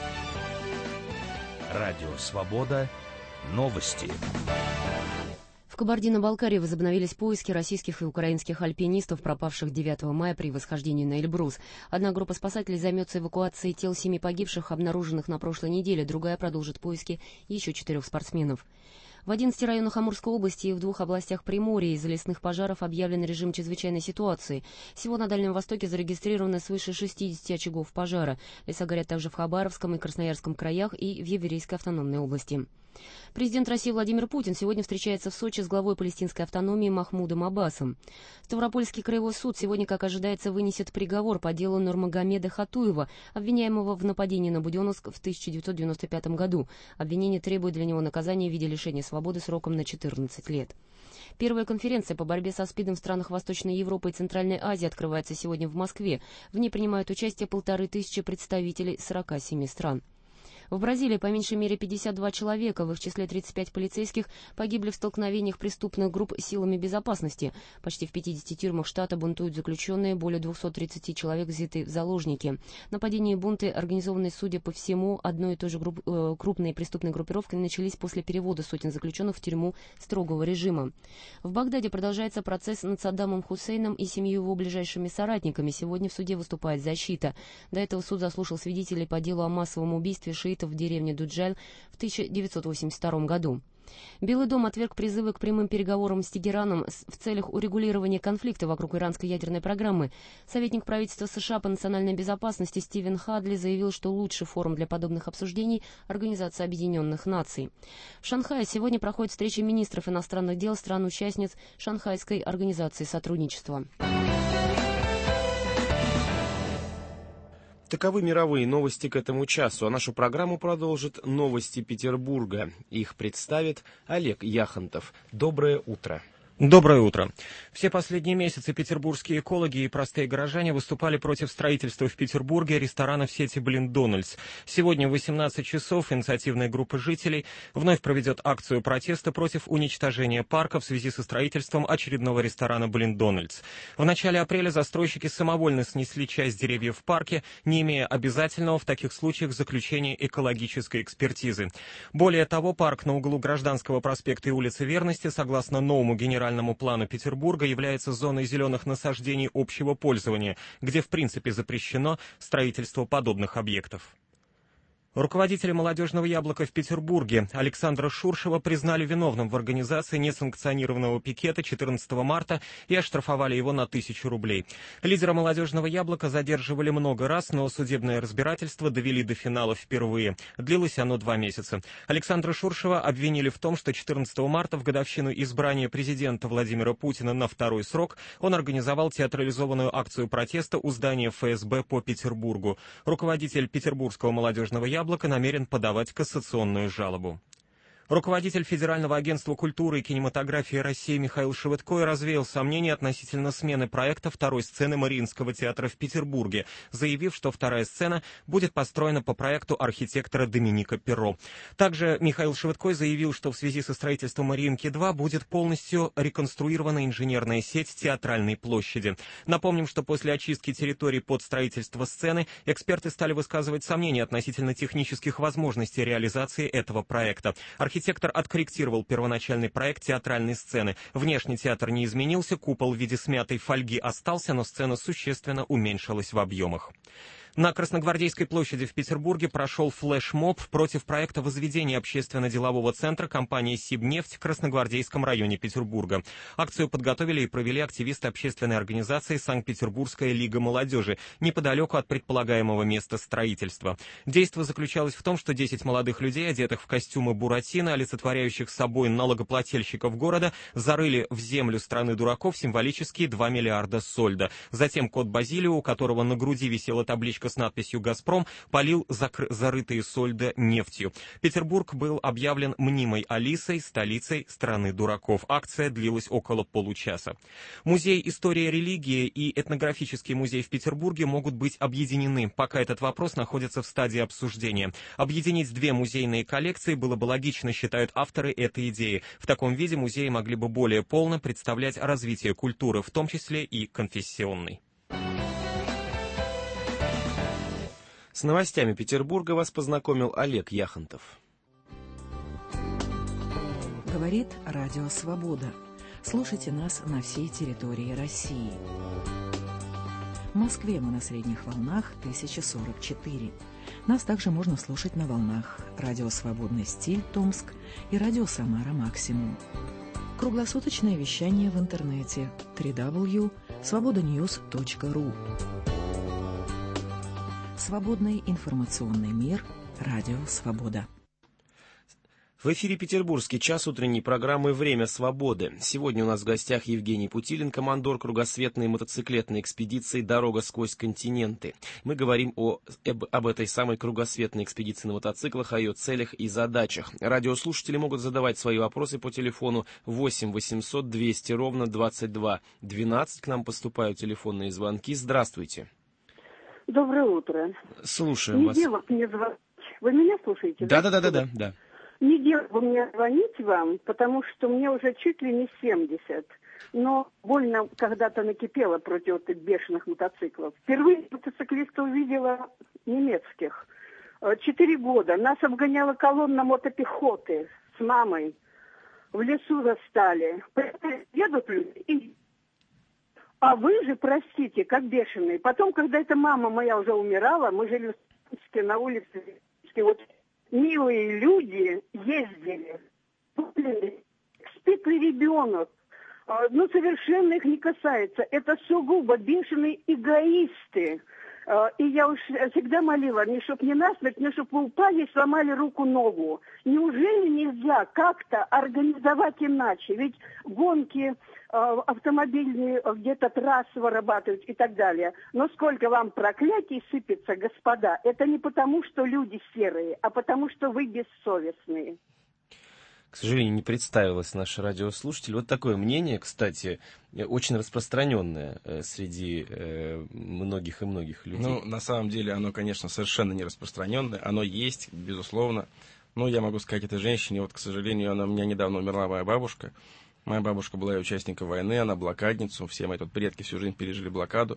S2: Радио Свобода. Новости.
S6: В Кабардино-Балкарии возобновились поиски российских и украинских альпинистов, пропавших 9 мая при восхождении на Эльбрус. Одна группа спасателей займется эвакуацией тел 7 погибших, обнаруженных на прошлой неделе, другая продолжит поиски еще 4 спортсменов. В 11 районах Амурской области и в 2 областях Приморья из-за лесных пожаров объявлен режим чрезвычайной ситуации. Всего на Дальнем Востоке зарегистрировано свыше 60 очагов пожара. Леса горят также в Хабаровском и Красноярском краях и в Еврейской автономной области. Президент России Владимир Путин сегодня встречается в Сочи с главой палестинской автономии Махмудом Аббасом. Ставропольский краевой суд сегодня, как ожидается, вынесет приговор по делу Нурмагомеда Хатуева, обвиняемого в нападении на Буденновск в 1995 году. Обвинение требует для него наказания в виде лишения свободы сроком на 14 лет. Первая конференция по борьбе со СПИДом в странах Восточной Европы и Центральной Азии открывается сегодня в Москве. В ней принимают участие 1500 представителей 47 стран. В Бразилии по меньшей мере 52 человека, в их числе 35 полицейских, погибли в столкновениях преступных групп с силами безопасности. Почти в 50 тюрьмах штата бунтуют заключенные, более 230 человек взяты в заложники. Нападения и бунты, организованные, судя по всему, одной и той же крупной преступной группировкой, начались после перевода сотен заключенных в тюрьму строгого режима. В Багдаде продолжается процесс над Саддамом Хусейном и 7 его ближайшими соратниками. Сегодня в суде выступает защита. До этого суд заслушал свидетелей по делу о массовом убийстве шиитов в деревне Дуджаль в 1982 году. Белый дом отверг призывы к прямым переговорам с Тегераном в целях урегулирования конфликта вокруг иранской ядерной программы. Советник правительства США по национальной безопасности Стивен Хадли заявил, что лучший форум для подобных обсуждений – Организация Объединенных Наций. В Шанхае сегодня проходит встреча министров иностранных дел стран-участниц Шанхайской организации сотрудничества.
S1: Таковы мировые новости к этому часу, а нашу программу продолжит новости Петербурга. Их представит Олег Яхонтов. Доброе утро.
S7: Доброе утро. Все последние месяцы петербургские экологи и простые горожане выступали против строительства в Петербурге ресторанов сети «Блиндональдс». Сегодня в 18 часов инициативная группа жителей вновь проведет акцию протеста против уничтожения парка в связи со строительством очередного ресторана «Блиндональдс». В начале апреля застройщики самовольно снесли часть деревьев в парке, не имея обязательного в таких случаях заключения экологической экспертизы. Более того, парк на углу Гражданского проспекта и улицы Верности, согласно новому генеральному плану Петербурга, является зоной зеленых насаждений общего пользования, где в принципе запрещено строительство подобных объектов. Руководителя «Молодежного яблока» в Петербурге Александра Шуршева признали виновным в организации несанкционированного пикета 14 марта и оштрафовали его на 1000 рублей. Лидера «Молодежного яблока» задерживали много раз, но судебное разбирательство довели до финала впервые. Длилось оно 2 месяца. Александра Шуршева обвинили в том, что 14 марта, в годовщину избрания президента Владимира Путина на 2-й срок, он организовал театрализованную акцию протеста у здания ФСБ по Петербургу. Руководитель Петербургского «Молодежного яблока» намерен подавать кассационную жалобу. Руководитель Федерального агентства культуры и кинематографии России Михаил Шевыдко развеял сомнения относительно смены проекта второй сцены Мариинского театра в Петербурге, заявив, что вторая сцена будет построена по проекту архитектора Доминика Перро. Также Михаил Шевыдко заявил, что в связи со строительством Мариинки-2 будет полностью реконструирована инженерная сеть театральной площади. Напомним, что после очистки территорий под строительство сцены эксперты стали высказывать сомнения относительно технических возможностей реализации этого проекта. Архитектор откорректировал первоначальный проект театральной сцены. Внешний театр не изменился, купол в виде смятой фольги остался, но сцена существенно уменьшилась в объемах. На Красногвардейской площади в Петербурге прошел флешмоб против проекта возведения общественно-делового центра компании «Сибнефть» в Красногвардейском районе Петербурга. Акцию подготовили и провели активисты общественной организации «Санкт-Петербургская лига молодежи» неподалеку от предполагаемого места строительства. Действо заключалось в том, что 10 молодых людей, одетых в костюмы Буратино, олицетворяющих собой налогоплательщиков города, зарыли в землю страны дураков символические 2 миллиарда сольда. Затем кот Базилио, у которого на груди висела табличка с надписью «Газпром», полил зарытые сольда нефтью. Петербург был объявлен мнимой Алисой, столицей страны дураков. Акция длилась около получаса. Музей истории религии и этнографический музей в Петербурге могут быть объединены. Пока этот вопрос находится в стадии обсуждения. Объединить две музейные коллекции было бы логично, считают авторы этой идеи. В таком виде музеи могли бы более полно представлять развитие культуры, в том числе и конфессионной.
S1: С новостями Петербурга вас познакомил Олег Яхонтов.
S8: Говорит Радио Свобода. Слушайте нас на всей территории России. В Москве мы на средних волнах 1044. Нас также можно слушать на волнах Радио Свободный стиль Томск и Радио Самара Максимум. Круглосуточное вещание в интернете www.svobodanews.ru. Свободный информационный мир. Радио Свобода.
S1: В эфире «Петербургский час» утренней программы «Время свободы». Сегодня у нас в гостях Евгений Путилин, командор кругосветной мотоциклетной экспедиции «Дорога сквозь континенты». Мы говорим об этой самой кругосветной экспедиции на мотоциклах, о ее целях и задачах. Радиослушатели могут задавать свои вопросы по телефону 8 800 200 ровно 22 12. К нам поступают телефонные звонки. Здравствуйте.
S9: Доброе утро.
S1: Слушаем вас.
S9: Не дело мне звонить. Вы меня слушаете?
S1: Да.
S9: Не дело мне звонить вам, потому что мне уже чуть ли не 70. Но больно когда-то накипело против этих бешеных мотоциклов. Впервые мотоциклиста увидела немецких. 4 года. Нас обгоняла колонна мотопехоты с мамой. В лесу застали. Едут люди. А вы же, простите, как бешеные. Потом, когда эта мама моя уже умирала, мы жили в Спаске, на улице. Вот милые люди ездили. Спит ли ребенок? Ну, совершенно их не касается. Это сугубо бешеные эгоисты. И я уж всегда молила, не чтоб не насмерть, не чтоб вы упали и сломали руку-ногу. Неужели нельзя как-то организовать иначе? Ведь гонки автомобильные где-то трассы вырабатывают и так далее. Но сколько вам проклятий сыпется, господа, это не потому, что люди серые, а потому, что вы бессовестные.
S1: К сожалению, не представилась наш радиослушатель. Вот такое мнение, кстати, очень распространенное среди многих и многих людей.
S3: Ну, на самом деле, оно, конечно, совершенно не распространенное. Оно есть, безусловно. Но я могу сказать этой женщине, вот, к сожалению, у меня недавно умерла моя бабушка. Моя бабушка была участником войны, она блокадницу. Все мои тут предки всю жизнь пережили блокаду.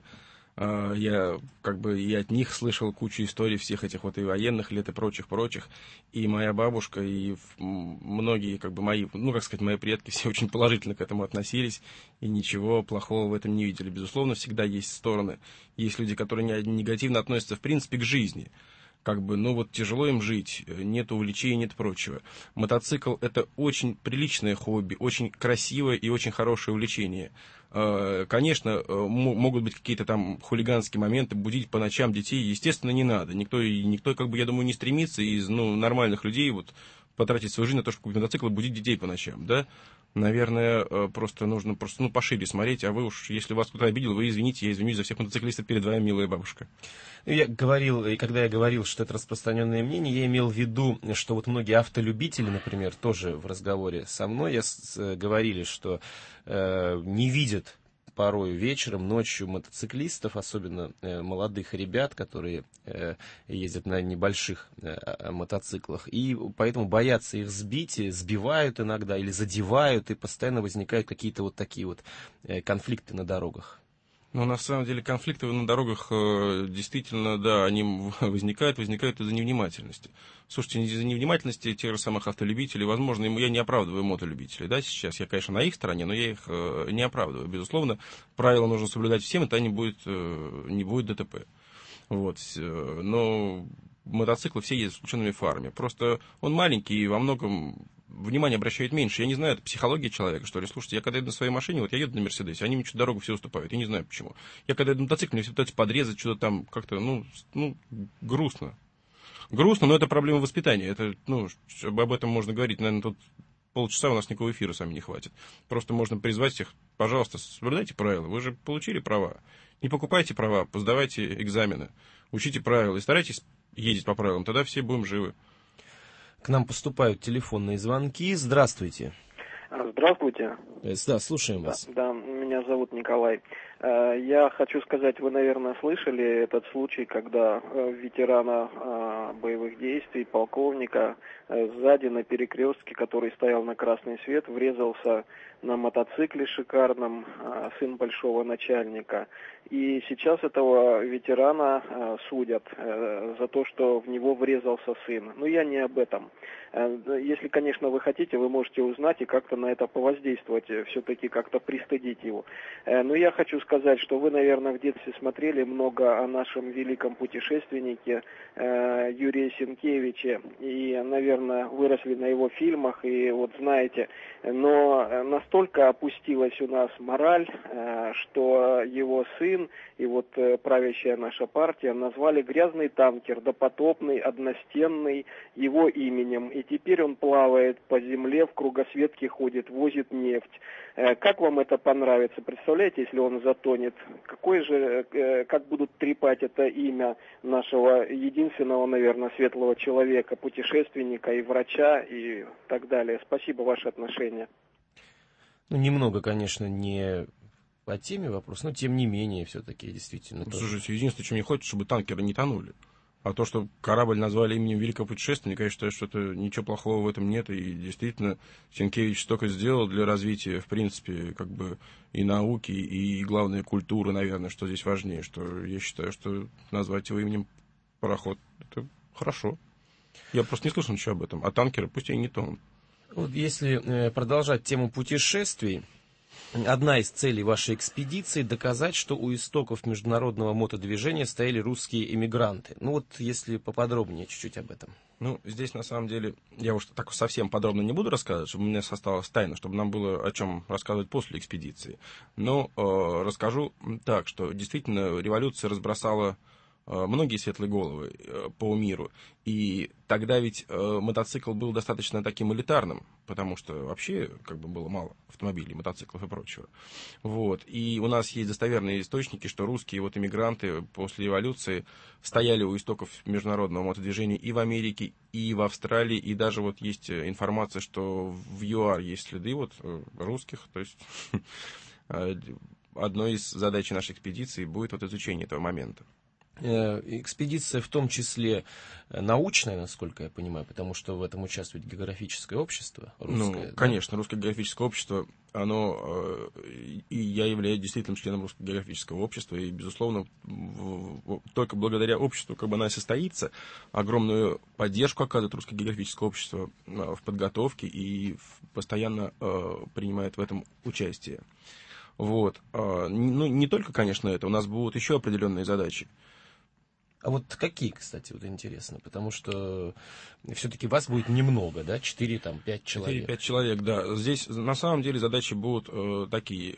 S3: Я и от них слышал кучу историй всех этих вот и военных лет и прочих. И моя бабушка, и многие мои, мои предки все очень положительно к этому относились и ничего плохого в этом не видели. Безусловно, всегда есть стороны. Есть люди, которые негативно относятся в принципе к жизни. Тяжело им жить, нет увлечений, нет прочего. Мотоцикл — это очень приличное хобби, очень красивое и очень хорошее увлечение. Конечно, могут быть какие-то там хулиганские моменты, будить по ночам детей, естественно, не надо. Никто, я думаю, не стремится из нормальных людей потратить свою жизнь на то, чтобы купить мотоцикл и будить детей по ночам, да? Наверное, просто нужно пошире смотреть, а вы уж, если вас кто-то обидел, вы извините, я извинюсь за всех мотоциклистов перед вами, милая бабушка.
S1: Когда я говорил, что это распространенное мнение, я имел в виду, что вот многие автолюбители, например, тоже в разговоре со мной говорили, что не видят порой вечером, ночью мотоциклистов, особенно молодых ребят, которые ездят на небольших мотоциклах, и поэтому боятся их сбить, сбивают иногда или задевают, и постоянно возникают какие-то вот такие вот конфликты на дорогах.
S3: На самом деле конфликты на дорогах действительно, да, они возникают из-за невнимательности. Слушайте, из-за невнимательности тех же самых автолюбителей, возможно, я не оправдываю мотолюбителей, да, сейчас я, конечно, на их стороне, но я их не оправдываю. Безусловно, правила нужно соблюдать всем, и тогда не будет ДТП. Вот. Но мотоциклы все ездят с включенными фарами. Просто он маленький и во многом внимание обращает меньше. Я не знаю, это психология человека, что ли. Слушайте, я когда еду на своей машине, вот я еду на Мерседесе, они мне что-то дорогу все уступают. Я не знаю почему. Я когда еду на мотоцикле, мне все пытаются подрезать, что-то там как-то, грустно. Грустно, но это проблема воспитания. Это, об этом можно говорить. Наверное, тут полчаса у нас никакого эфира с вами не хватит. Просто можно призвать их, пожалуйста, соблюдайте правила. Вы же получили права. Не покупайте права, сдавайте экзамены, учите правила и старайтесь ездить по правилам. Тогда все будем живы.
S1: К нам поступают телефонные звонки. Здравствуйте.
S10: Здравствуйте.
S1: Да, слушаем вас.
S10: Да, меня зовут Николай. Я хочу сказать, вы, наверное, слышали этот случай, когда ветерана боевых действий, полковника, сзади на перекрестке, который стоял на красный свет, врезался на мотоцикле шикарном сын большого начальника. И сейчас этого ветерана судят за то, что в него врезался сын. Но я не об этом. Если, конечно, вы хотите, вы можете узнать и как-то на это повоздействовать, все-таки как-то пристыдить его. Но я хочу сказать, что вы, наверное, в детстве смотрели много о нашем великом путешественнике Юрии Сенкевиче. И, наверное, выросли на его фильмах, и вот знаете. Но настолько опустилась у нас мораль, что его сын и вот правящая наша партия назвали грязный танкер, допотопный, одностенный, его именем. И теперь он плавает по земле, в кругосветке ходит, возит нефть. Как вам это понравится? Представляете, если он затонет? Как будут трепать это имя нашего единственного, наверное, светлого человека, путешественника и врача и так далее. Спасибо, ваше отношение.
S1: Немного, конечно, не по теме вопрос, но тем не менее, все-таки действительно.
S3: Слушайте, единственное, что мне хочется, чтобы танкеры не тонули. А то, что корабль назвали именем великого путешественника, я считаю, что ничего плохого в этом нет. И действительно, Сенкевич столько сделал для развития, в принципе, как бы и науки, и, главное, культуры, наверное, что здесь важнее. Что я считаю, что назвать его именем пароход — это хорошо. Я просто не слышал ничего об этом. А танкеры пусть и не тонут.
S1: Вот если продолжать тему путешествий, одна из целей вашей экспедиции — доказать, что у истоков международного мотодвижения стояли русские эмигранты. Если поподробнее чуть-чуть об этом.
S3: Здесь, на самом деле, я уж так совсем подробно не буду рассказывать, чтобы у меня осталось тайна, чтобы нам было о чем рассказывать после экспедиции. Но расскажу так, что действительно революция разбросала многие светлые головы по миру. И тогда ведь мотоцикл был достаточно таким элитарным, потому что вообще было мало автомобилей, мотоциклов и прочего. Вот. И у нас есть достоверные источники, что русские эмигранты после революции стояли у истоков международного мотодвижения и в Америке, и в Австралии, и даже есть информация, что в ЮАР есть следы русских. То есть одной из задач нашей экспедиции будет изучение этого момента.
S1: Экспедиция в том числе научная, насколько я понимаю, потому что в этом участвует географическое общество русское.
S3: Конечно, русское географическое общество, и я являюсь действительно членом русского географического общества, и, безусловно, только благодаря обществу оно и состоится. Огромную поддержку оказывает русское географическое общество в подготовке и постоянно принимает в этом участие. Не только, конечно, это, у нас будут еще определенные задачи.
S1: А какие, кстати, интересно, потому что все-таки вас будет немного, да, 4-5 человек.
S3: 4-5 человек, да. Здесь на самом деле задачи будут такие,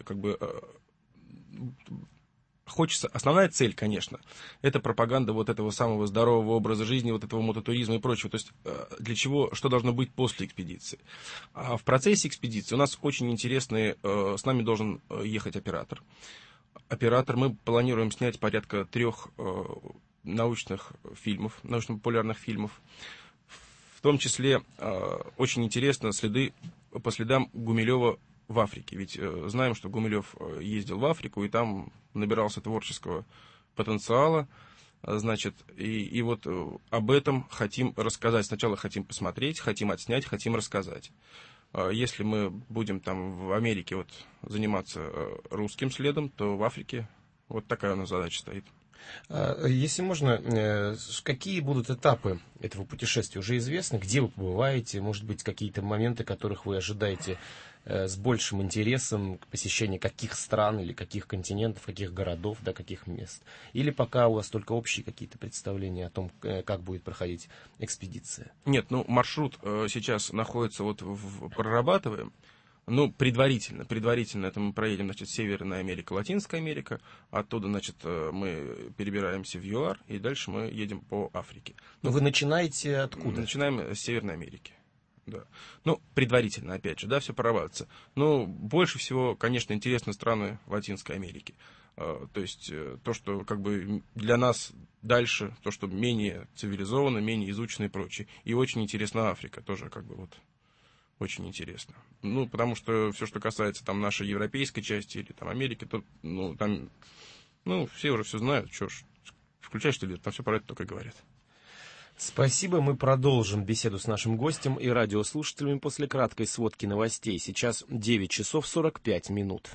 S3: хочется, основная цель, конечно, это пропаганда этого самого здорового образа жизни, этого мототуризма и прочего. То есть для чего, что должно быть после экспедиции. А в процессе экспедиции у нас очень интересные, с нами должен ехать оператор. Мы планируем снять порядка 3 научных фильмов, научно-популярных фильмов. В том числе очень интересно по следам Гумилева в Африке. Ведь знаем, что Гумилев ездил в Африку и там набирался творческого потенциала. И об этом хотим рассказать. Сначала хотим посмотреть, хотим отснять, хотим рассказать. Если мы будем в Америке заниматься русским следом, то в Африке такая у нас задача стоит.
S1: Если можно, какие будут этапы этого путешествия? Уже известно, где вы побываете, может быть, какие-то моменты, которых вы ожидаете с большим интересом посещения каких стран или каких континентов, каких городов, да, каких мест? Или пока у вас только общие какие-то представления о том, как будет проходить экспедиция?
S3: Нет, маршрут сейчас находится, прорабатываем. Предварительно это мы проедем, Северная Америка, Латинская Америка, оттуда, мы перебираемся в ЮАР, и дальше мы едем по Африке.
S1: Вы начинаете откуда?
S3: Начинаем с Северной Америки. Да. Предварительно, опять же, все прорабатывается. Больше всего, конечно, интересны страны Латинской Америки. То есть, то, что для нас дальше, то, что менее цивилизованно, менее изучено и прочее. И очень интересна Африка, тоже очень интересно. Потому что все, что касается нашей европейской части или Америки, то, там, все уже все знают, включаешь телевизор, там все про это только говорят.
S1: Спасибо. Мы продолжим беседу с нашим гостем и радиослушателями после краткой сводки новостей. Сейчас 9 часов 45 минут.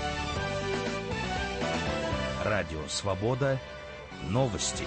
S2: Радио «Свобода». Новости.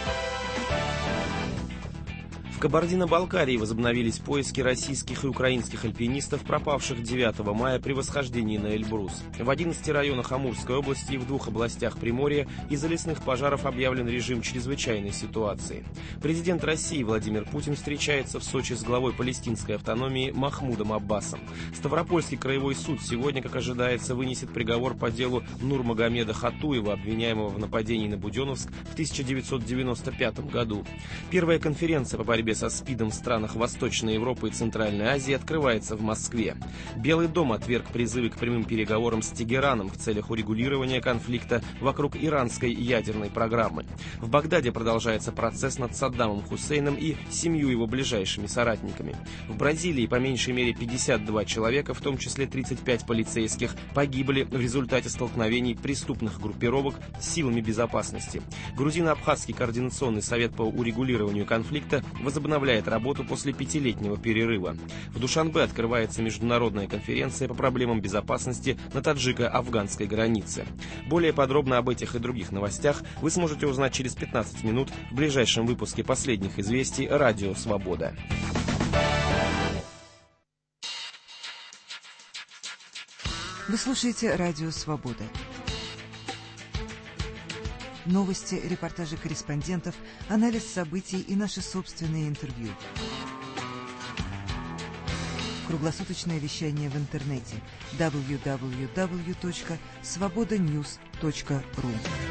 S1: В Кабардино-Балкарии возобновились поиски российских и украинских альпинистов, пропавших 9 мая при восхождении на Эльбрус. В 11 районах Амурской области и в 2 областях Приморья из-за лесных пожаров объявлен режим чрезвычайной ситуации. Президент России Владимир Путин встречается в Сочи с главой палестинской автономии Махмудом Аббасом. Ставропольский краевой суд сегодня, как ожидается, вынесет приговор по делу Нурмагомеда Хатуева, обвиняемого в нападении на Буденновск в 1995 году. Первая конференция по борьбе со СПИДом в странах Восточной Европы и Центральной Азии открывается в Москве. Белый дом отверг призывы к прямым переговорам с Тегераном в целях урегулирования конфликта вокруг иранской ядерной программы. В Багдаде продолжается процесс над Саддамом Хусейном и 7 его ближайшими соратниками. В Бразилии по меньшей мере 52 человека, в том числе 35 полицейских, погибли в результате столкновений преступных группировок с силами безопасности. Грузино-Абхазский координационный совет по урегулированию конфликта возобновляет работу после 5-летнего перерыва. В Душанбе открывается международная конференция по проблемам безопасности на таджико-афганской границе. Более подробно об этих и других новостях вы сможете узнать через 15 минут в ближайшем выпуске последних известий «Радио Свобода».
S8: Вы слушаете «Радио Свобода». Новости, репортажи корреспондентов, анализ событий и наши собственные интервью. Круглосуточное вещание в интернете www.svobodanews.ru.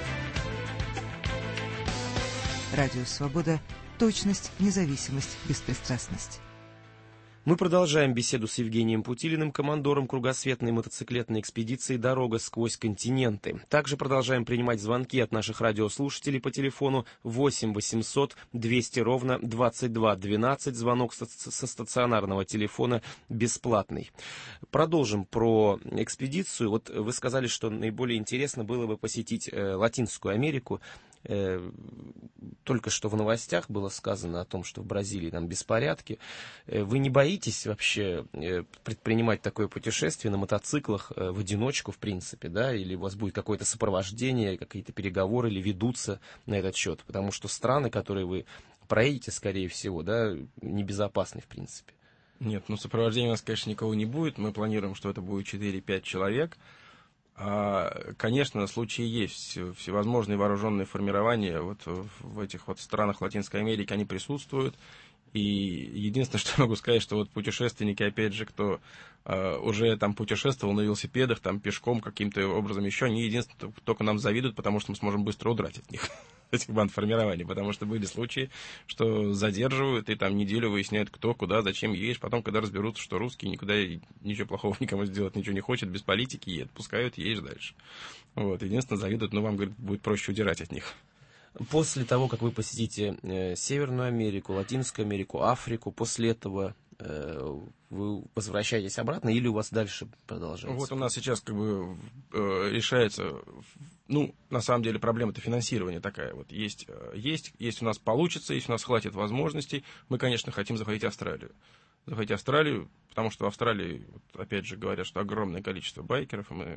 S8: Радио Свобода. Точность, независимость, беспристрастность.
S1: Мы продолжаем беседу с Евгением Путилиным, командором кругосветной мотоциклетной экспедиции «Дорога сквозь континенты». Также продолжаем принимать звонки от наших радиослушателей по телефону 8 800 200 ровно 22 12. Звонок со стационарного телефона бесплатный. Продолжим про экспедицию. Вы сказали, что наиболее интересно было бы посетить Латинскую Америку. Только что в новостях было сказано о том, что в Бразилии там беспорядки. Вы не боитесь вообще предпринимать такое путешествие на мотоциклах в одиночку, в принципе, да? Или у вас будет какое-то сопровождение, какие-то переговоры, или ведутся на этот счет? Потому что страны, которые вы проедете, скорее всего, да, небезопасны, в принципе.
S3: Нет, сопровождения у нас, конечно, никого не будет. Мы планируем, что это будет 4-5 человек. Конечно, случаи есть. Всевозможные вооруженные формирования в этих странах Латинской Америки, они присутствуют. И единственное, что могу сказать, что путешественники, опять же, кто уже там путешествовал на велосипедах, там пешком каким-то образом еще, они единственное, только нам завидуют, потому что мы сможем быстро удрать от них, этих бандформирований. Потому что были случаи, что задерживают и там неделю выясняют, кто, куда, зачем едешь. Потом, когда разберутся, что русский никуда ничего плохого никому сделать ничего не хочет, без политики и отпускают, едешь дальше. Единственное, завидуют, но вам, говорит, будет проще удирать от них.
S1: После того, как вы посетите Северную Америку, Латинскую Америку, Африку, после этого вы возвращаетесь обратно или у вас дальше продолжается?
S3: У нас сейчас решается, на самом деле проблема-то финансирования такая. Есть у нас получится, если у нас хватит возможностей, мы, конечно, хотим захватить Австралию. Потому что в Австралии, опять же, говорят, что огромное количество байкеров, и мы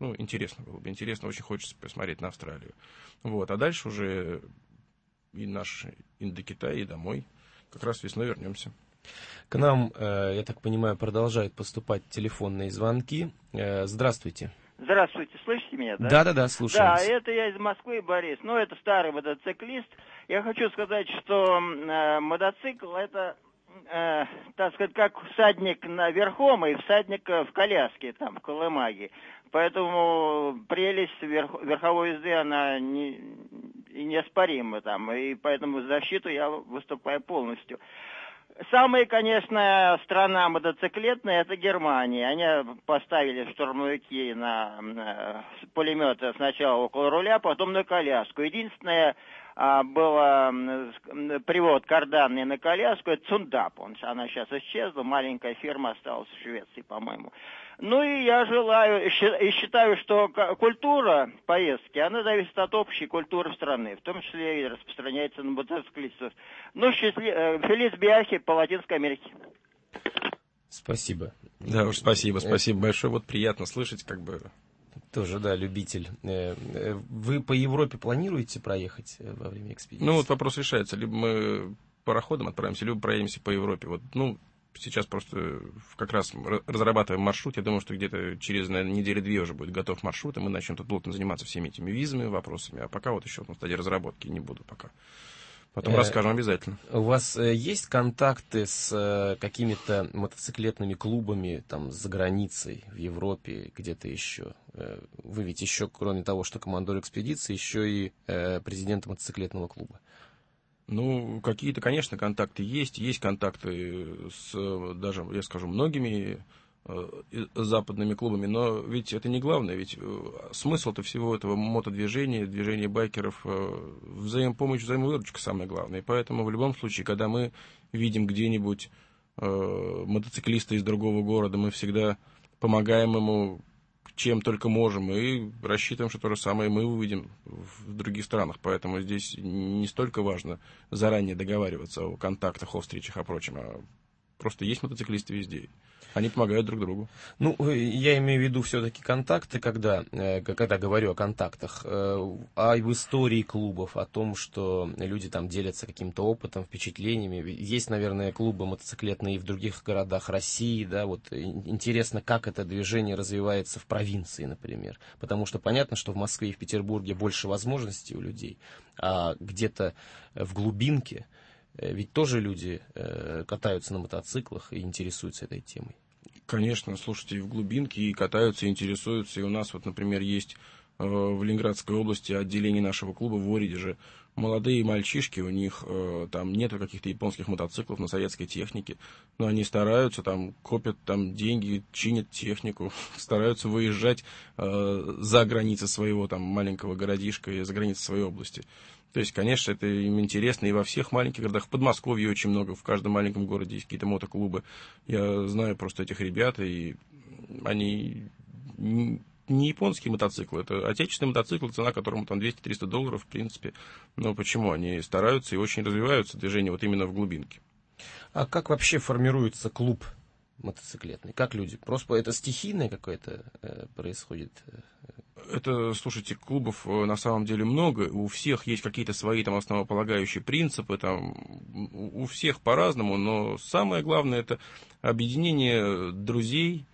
S3: Ну, интересно было бы, интересно, очень хочется посмотреть на Австралию. Вот, а дальше уже и наш Индокитай, и домой. Как раз весной вернемся.
S1: К нам, я так понимаю, продолжают поступать телефонные звонки. Здравствуйте.
S11: Здравствуйте, слышите меня, да?
S1: Да-да-да, слушаем.
S11: Да, это я из Москвы, Борис. Ну, это старый мотоциклист. Я хочу сказать, что мотоцикл это, так сказать, как всадник верхом и всадник в коляске, там, в колымаге. Поэтому прелесть верховой езды, она неоспорима там. И поэтому в защиту я выступаю полностью. Самая, конечно, страна мотоциклетная – это Германия. Они поставили штурмовики на пулеметы сначала около руля, потом на коляску. Единственное, был привод карданный на коляску, это Цундап. Она сейчас исчезла, маленькая фирма осталась в Швеции, по-моему. Ну и я желаю, и считаю, что культура поездки, она зависит от общей культуры страны, в том числе и распространяется на мотоциклистов. Ну, Фелис Биахи по Латинской Америке.
S1: Спасибо.
S3: Да уж, спасибо большое. Вот приятно слышать, как бы...
S1: Тоже, да, любитель. Вы по Европе планируете проехать во время экспедиции?
S3: Ну, вот вопрос решается. Либо мы пароходом отправимся, либо проедемся по Европе. Вот, ну, сейчас просто как раз разрабатываем маршрут. Я думаю, что где-то через, наверное, недели-две уже будет готов маршрут, и мы начнем тут плотно заниматься всеми этими визами, вопросами. А пока вот еще на стадии разработки не буду пока. Потом расскажем обязательно.
S1: У вас есть контакты с какими-то мотоциклетными клубами там за границей, в Европе, где-то еще? Вы ведь еще, кроме того, что командор экспедиции, еще и президент мотоциклетного клуба.
S3: Ну, какие-то, конечно, контакты есть. Есть контакты с, даже, я скажу, многими западными клубами, но ведь это не главное, ведь смысл-то всего этого мотодвижения, движения байкеров, взаимопомощь, взаимовыручка самое главное. И поэтому в любом случае, когда мы видим где-нибудь мотоциклиста из другого города, мы всегда помогаем ему чем только можем, и рассчитываем, что то же самое мы увидим в других странах. Поэтому здесь не столько важно заранее договариваться о контактах, о встречах, о прочем, а просто есть мотоциклисты везде. Они помогают друг другу.
S1: Ну, я имею в виду все-таки контакты, когда говорю о контактах, а в истории клубов, о том, что люди там делятся каким-то опытом, впечатлениями. Есть, наверное, клубы мотоциклетные и в других городах России, да, вот интересно, как это движение развивается в провинции, например. Потому что понятно, что в Москве и в Петербурге больше возможностей у людей, а где-то в глубинке ведь тоже люди катаются на мотоциклах и интересуются этой темой.
S3: Конечно, слушайте, и в глубинке, и катаются, и интересуются. И у нас, вот, например, есть в Ленинградской области отделение нашего клуба в Оридже. Молодые мальчишки, у них там нету каких-то японских мотоциклов на советской технике, но они стараются, там, копят там деньги, чинят технику, стараются выезжать за границы своего там маленького городишка и за границы своей области. То есть, конечно, это им интересно, и во всех маленьких городах, в Подмосковье очень много, в каждом маленьком городе есть какие-то мотоклубы. Я знаю просто этих ребят, и они не японские мотоциклы, это отечественный мотоцикл, цена которому там $200-300, в принципе. Но почему? Они стараются и очень развиваются движение вот именно в глубинке.
S1: А как вообще формируется клуб мотоциклетный? Как люди? Просто это стихийное какое-то происходит?
S3: Это, слушайте, клубов на самом деле много, у всех есть какие-то свои там основополагающие принципы, там, у всех по-разному, но самое главное это объединение друзей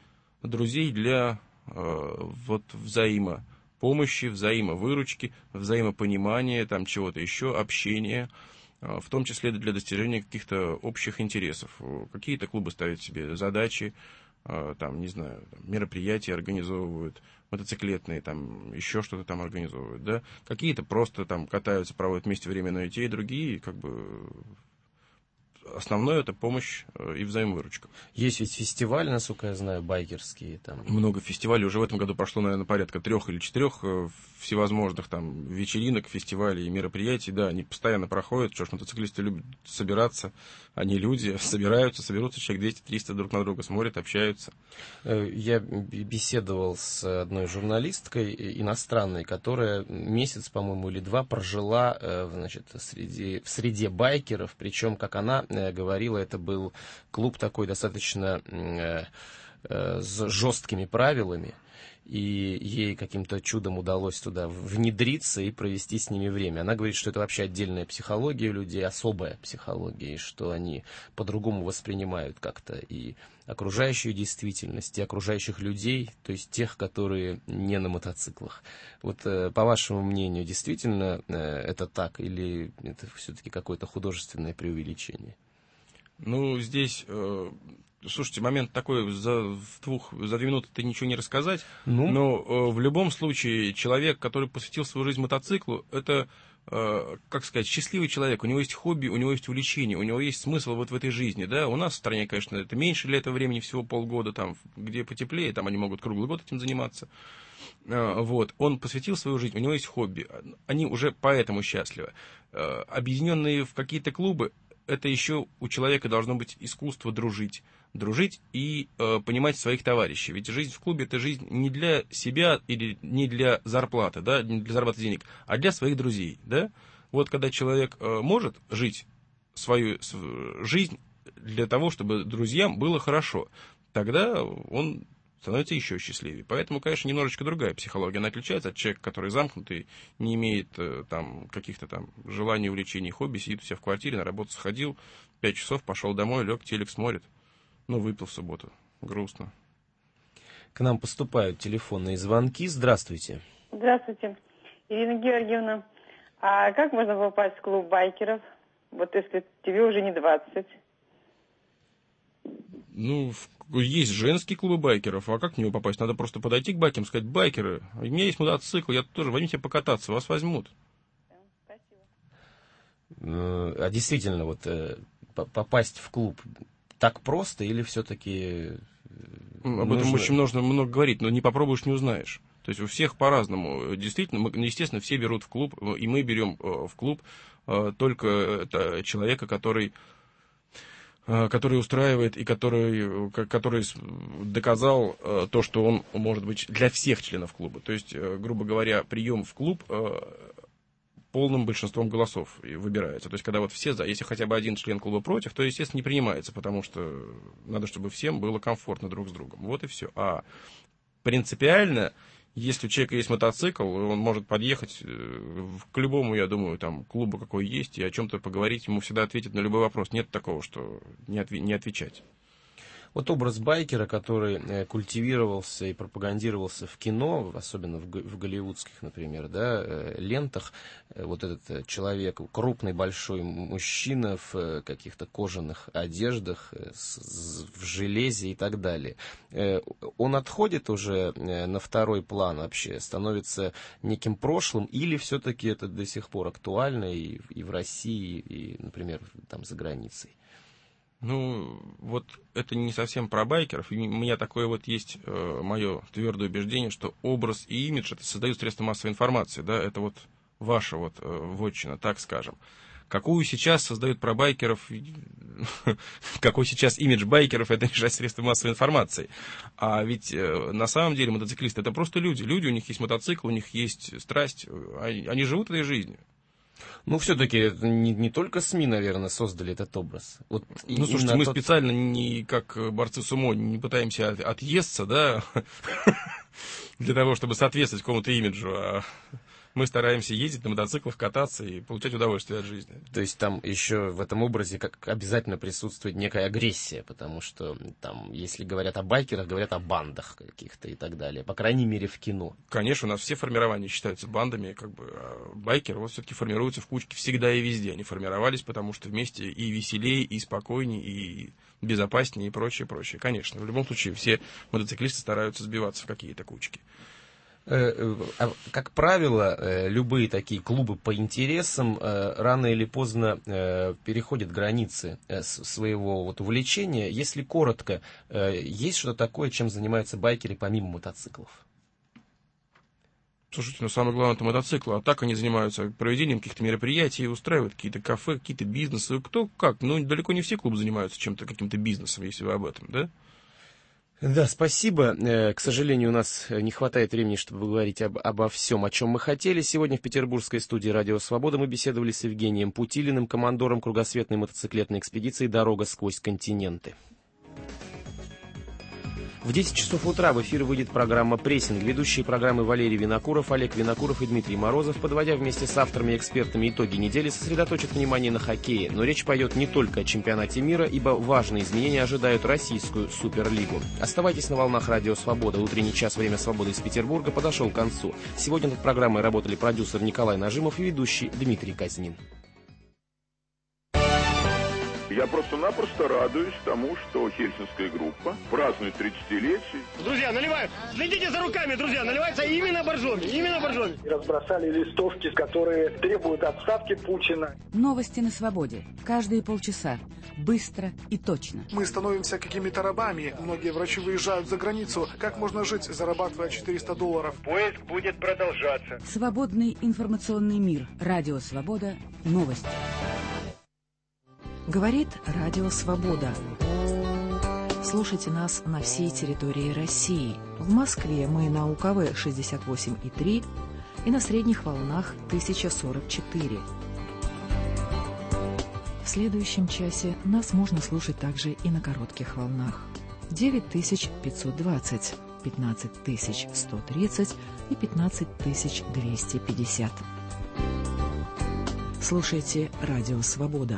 S3: для вот взаимопомощи, взаимовыручки, взаимопонимания, там чего-то еще, общения, в том числе для достижения каких-то общих интересов. Какие-то клубы ставят себе задачи, там, не знаю, мероприятия организовывают, мотоциклетные, там, еще что-то там организовывают, да. Какие-то просто там катаются, проводят вместе время, но и те, и другие, как бы, основное это помощь и взаимовыручка.
S1: Есть ведь фестивали, насколько я знаю, байкерские там.
S3: Много фестивалей. Уже в этом году прошло, наверное, порядка 3 или 4 всевозможных там вечеринок, фестивалей и мероприятий. Да, они постоянно проходят. Что ж, мотоциклисты любят собираться. Они люди, собираются человек 200-300 друг на друга, смотрят, общаются.
S1: Я беседовал с одной журналисткой иностранной, которая месяц, по-моему, или 2 прожила, значит, в среде байкеров. Причем, как она говорила, это был клуб такой достаточно с жесткими правилами, и ей каким-то чудом удалось туда внедриться и провести с ними время. Она говорит, что это вообще отдельная психология у людей, особая психология, и что они по-другому воспринимают как-то и окружающую действительность, и окружающих людей, то есть тех, которые не на мотоциклах. Вот по вашему мнению, действительно это так, или это все-таки какое-то художественное преувеличение?
S3: Ну, здесь... Слушайте, момент такой, за 2 минуты ты ничего не рассказать, но в любом случае человек, который посвятил свою жизнь мотоциклу, это, как сказать, счастливый человек, у него есть хобби, у него есть увлечение, у него есть смысл вот в этой жизни, да, у нас в стране, конечно, это меньше для этого времени, всего полгода, там, где потеплее, там они могут круглый год этим заниматься, вот, он посвятил свою жизнь, у него есть хобби, они уже поэтому счастливы, объединенные в какие-то клубы, это еще у человека должно быть искусство дружить и понимать своих товарищей. Ведь жизнь в клубе — это жизнь не для себя или не для зарплаты, да, не для зарплаты денег, а для своих друзей, да. Вот когда человек может жить свою жизнь для того, чтобы друзьям было хорошо, тогда он становится еще счастливее. Поэтому, конечно, немножечко другая психология. Она отличается от человека, который замкнутый, не имеет там каких-то там желаний, увлечений, хобби, сидит у себя в квартире, на работу сходил, 5 часов, пошел домой, лег, телек смотрит. Ну, выпил в субботу. Грустно.
S1: К нам поступают телефонные звонки. Здравствуйте.
S12: Здравствуйте. Ирина Георгиевна, а как можно попасть в клуб байкеров, вот если тебе уже не 20?
S3: Ну, есть женские клубы байкеров, а как в него попасть? Надо просто подойти к байкерам, сказать: байкеры, у меня есть мотоцикл, я тоже, возьмите покататься, вас возьмут.
S1: А действительно, вот попасть в клуб так просто или все-таки...
S3: Об этом очень много говорить, но не попробуешь, не узнаешь. То есть у всех по-разному. Действительно, естественно, все берут в клуб, и мы берем в клуб только человека, который устраивает и который доказал то, что он может быть для всех членов клуба. То есть, грубо говоря, прием в клуб полным большинством голосов выбирается. То есть, когда вот все за, если хотя бы один член клуба против, то, естественно, не принимается, потому что надо, чтобы всем было комфортно друг с другом. Вот и все. А принципиально, если у человека есть мотоцикл, он может подъехать к любому, я думаю, там, клубу какой есть, и о чем-то поговорить, ему всегда ответят на любой вопрос. Нет такого, что не отвечать.
S1: Вот образ байкера, который культивировался и пропагандировался в кино, особенно в голливудских, например, да, лентах, вот этот человек, крупный большой мужчина в каких-то кожаных одеждах, в железе и так далее, он отходит уже на второй план вообще, становится неким прошлым, или все-таки это до сих пор актуально и в России, и, например, там за границей?
S3: Ну, вот это не совсем про байкеров. У меня такое вот есть мое твердое убеждение, что образ и имидж это создают средства массовой информации, да, это вот ваша вот вотчина, так скажем. Какую сейчас создают про байкеров, какой сейчас имидж байкеров, это не средства массовой информации. А ведь на самом деле мотоциклисты это просто люди. Люди, у них есть мотоцикл, у них есть страсть, они живут этой жизнью.
S1: Ну, все-таки не только СМИ, наверное, создали этот образ. Вот
S3: ну, слушайте, мы специально, не как борцы с умой, не пытаемся отъесться, да, для того, чтобы соответствовать какому-то имиджу, а мы стараемся ездить на мотоциклах, кататься и получать удовольствие от жизни.
S1: То есть там еще в этом образе как обязательно присутствует некая агрессия, потому что там, если говорят о байкерах, говорят о бандах каких-то и так далее, по крайней мере в кино.
S3: Конечно, у нас все формирования считаются бандами, как бы, а байкеры вот все-таки формируются в кучке всегда и везде. Они формировались, потому что вместе и веселее, и спокойнее, и безопаснее, и прочее, прочее. Конечно, в любом случае все мотоциклисты стараются сбиваться в какие-то кучки.
S1: Как правило, любые такие клубы по интересам рано или поздно переходят границы своего вот увлечения. Если коротко, есть что-то такое, чем занимаются байкеры помимо мотоциклов?
S3: Слушайте, ну самое главное это мотоциклы, а так они занимаются проведением каких-то мероприятий, устраивают какие-то кафе, какие-то бизнесы. Кто как? Ну, далеко не все клубы занимаются чем-то, каким-то бизнесом, если вы об этом, да?
S1: Да, спасибо. К сожалению, у нас не хватает времени, чтобы говорить обо всем, о чем мы хотели. Сегодня в петербургской студии «Радио Свобода» мы беседовали с Евгением Путилиным, командором кругосветной мотоциклетной экспедиции «Дорога сквозь континенты». В 10 часов утра в эфир выйдет программа «Прессинг». Ведущие программы Валерий Винокуров, Олег Винокуров и Дмитрий Морозов, подводя вместе с авторами и экспертами итоги недели, сосредоточат внимание на хоккее. Но речь пойдет не только о чемпионате мира, ибо важные изменения ожидают российскую Суперлигу. Оставайтесь на волнах Радио Свобода. Утренний час «Время свободы» из Петербурга подошел к концу. Сегодня над программой работали продюсер Николай Нажимов и ведущий Дмитрий Казнин.
S13: Я просто-напросто радуюсь тому, что Хельсинская группа празднует 30-летие.
S14: Друзья, наливают! Следите за руками, друзья! Наливается именно Боржоми! Именно Боржоми!
S15: Разбросали листовки, которые требуют отставки Путина.
S8: Новости на свободе. Каждые полчаса. Быстро и точно.
S16: Мы становимся какими-то рабами. Многие врачи выезжают за границу. Как можно жить, зарабатывая $400?
S15: Поиск будет продолжаться.
S8: Свободный информационный мир. Радио Свобода. Новости. Говорит Радио Свобода. Слушайте нас на всей территории России. В Москве мы на УКВ 68,3 и на средних волнах 1044. В следующем часе нас можно слушать также и на коротких волнах. 9520, 15130 и 15250. Слушайте Радио Свобода.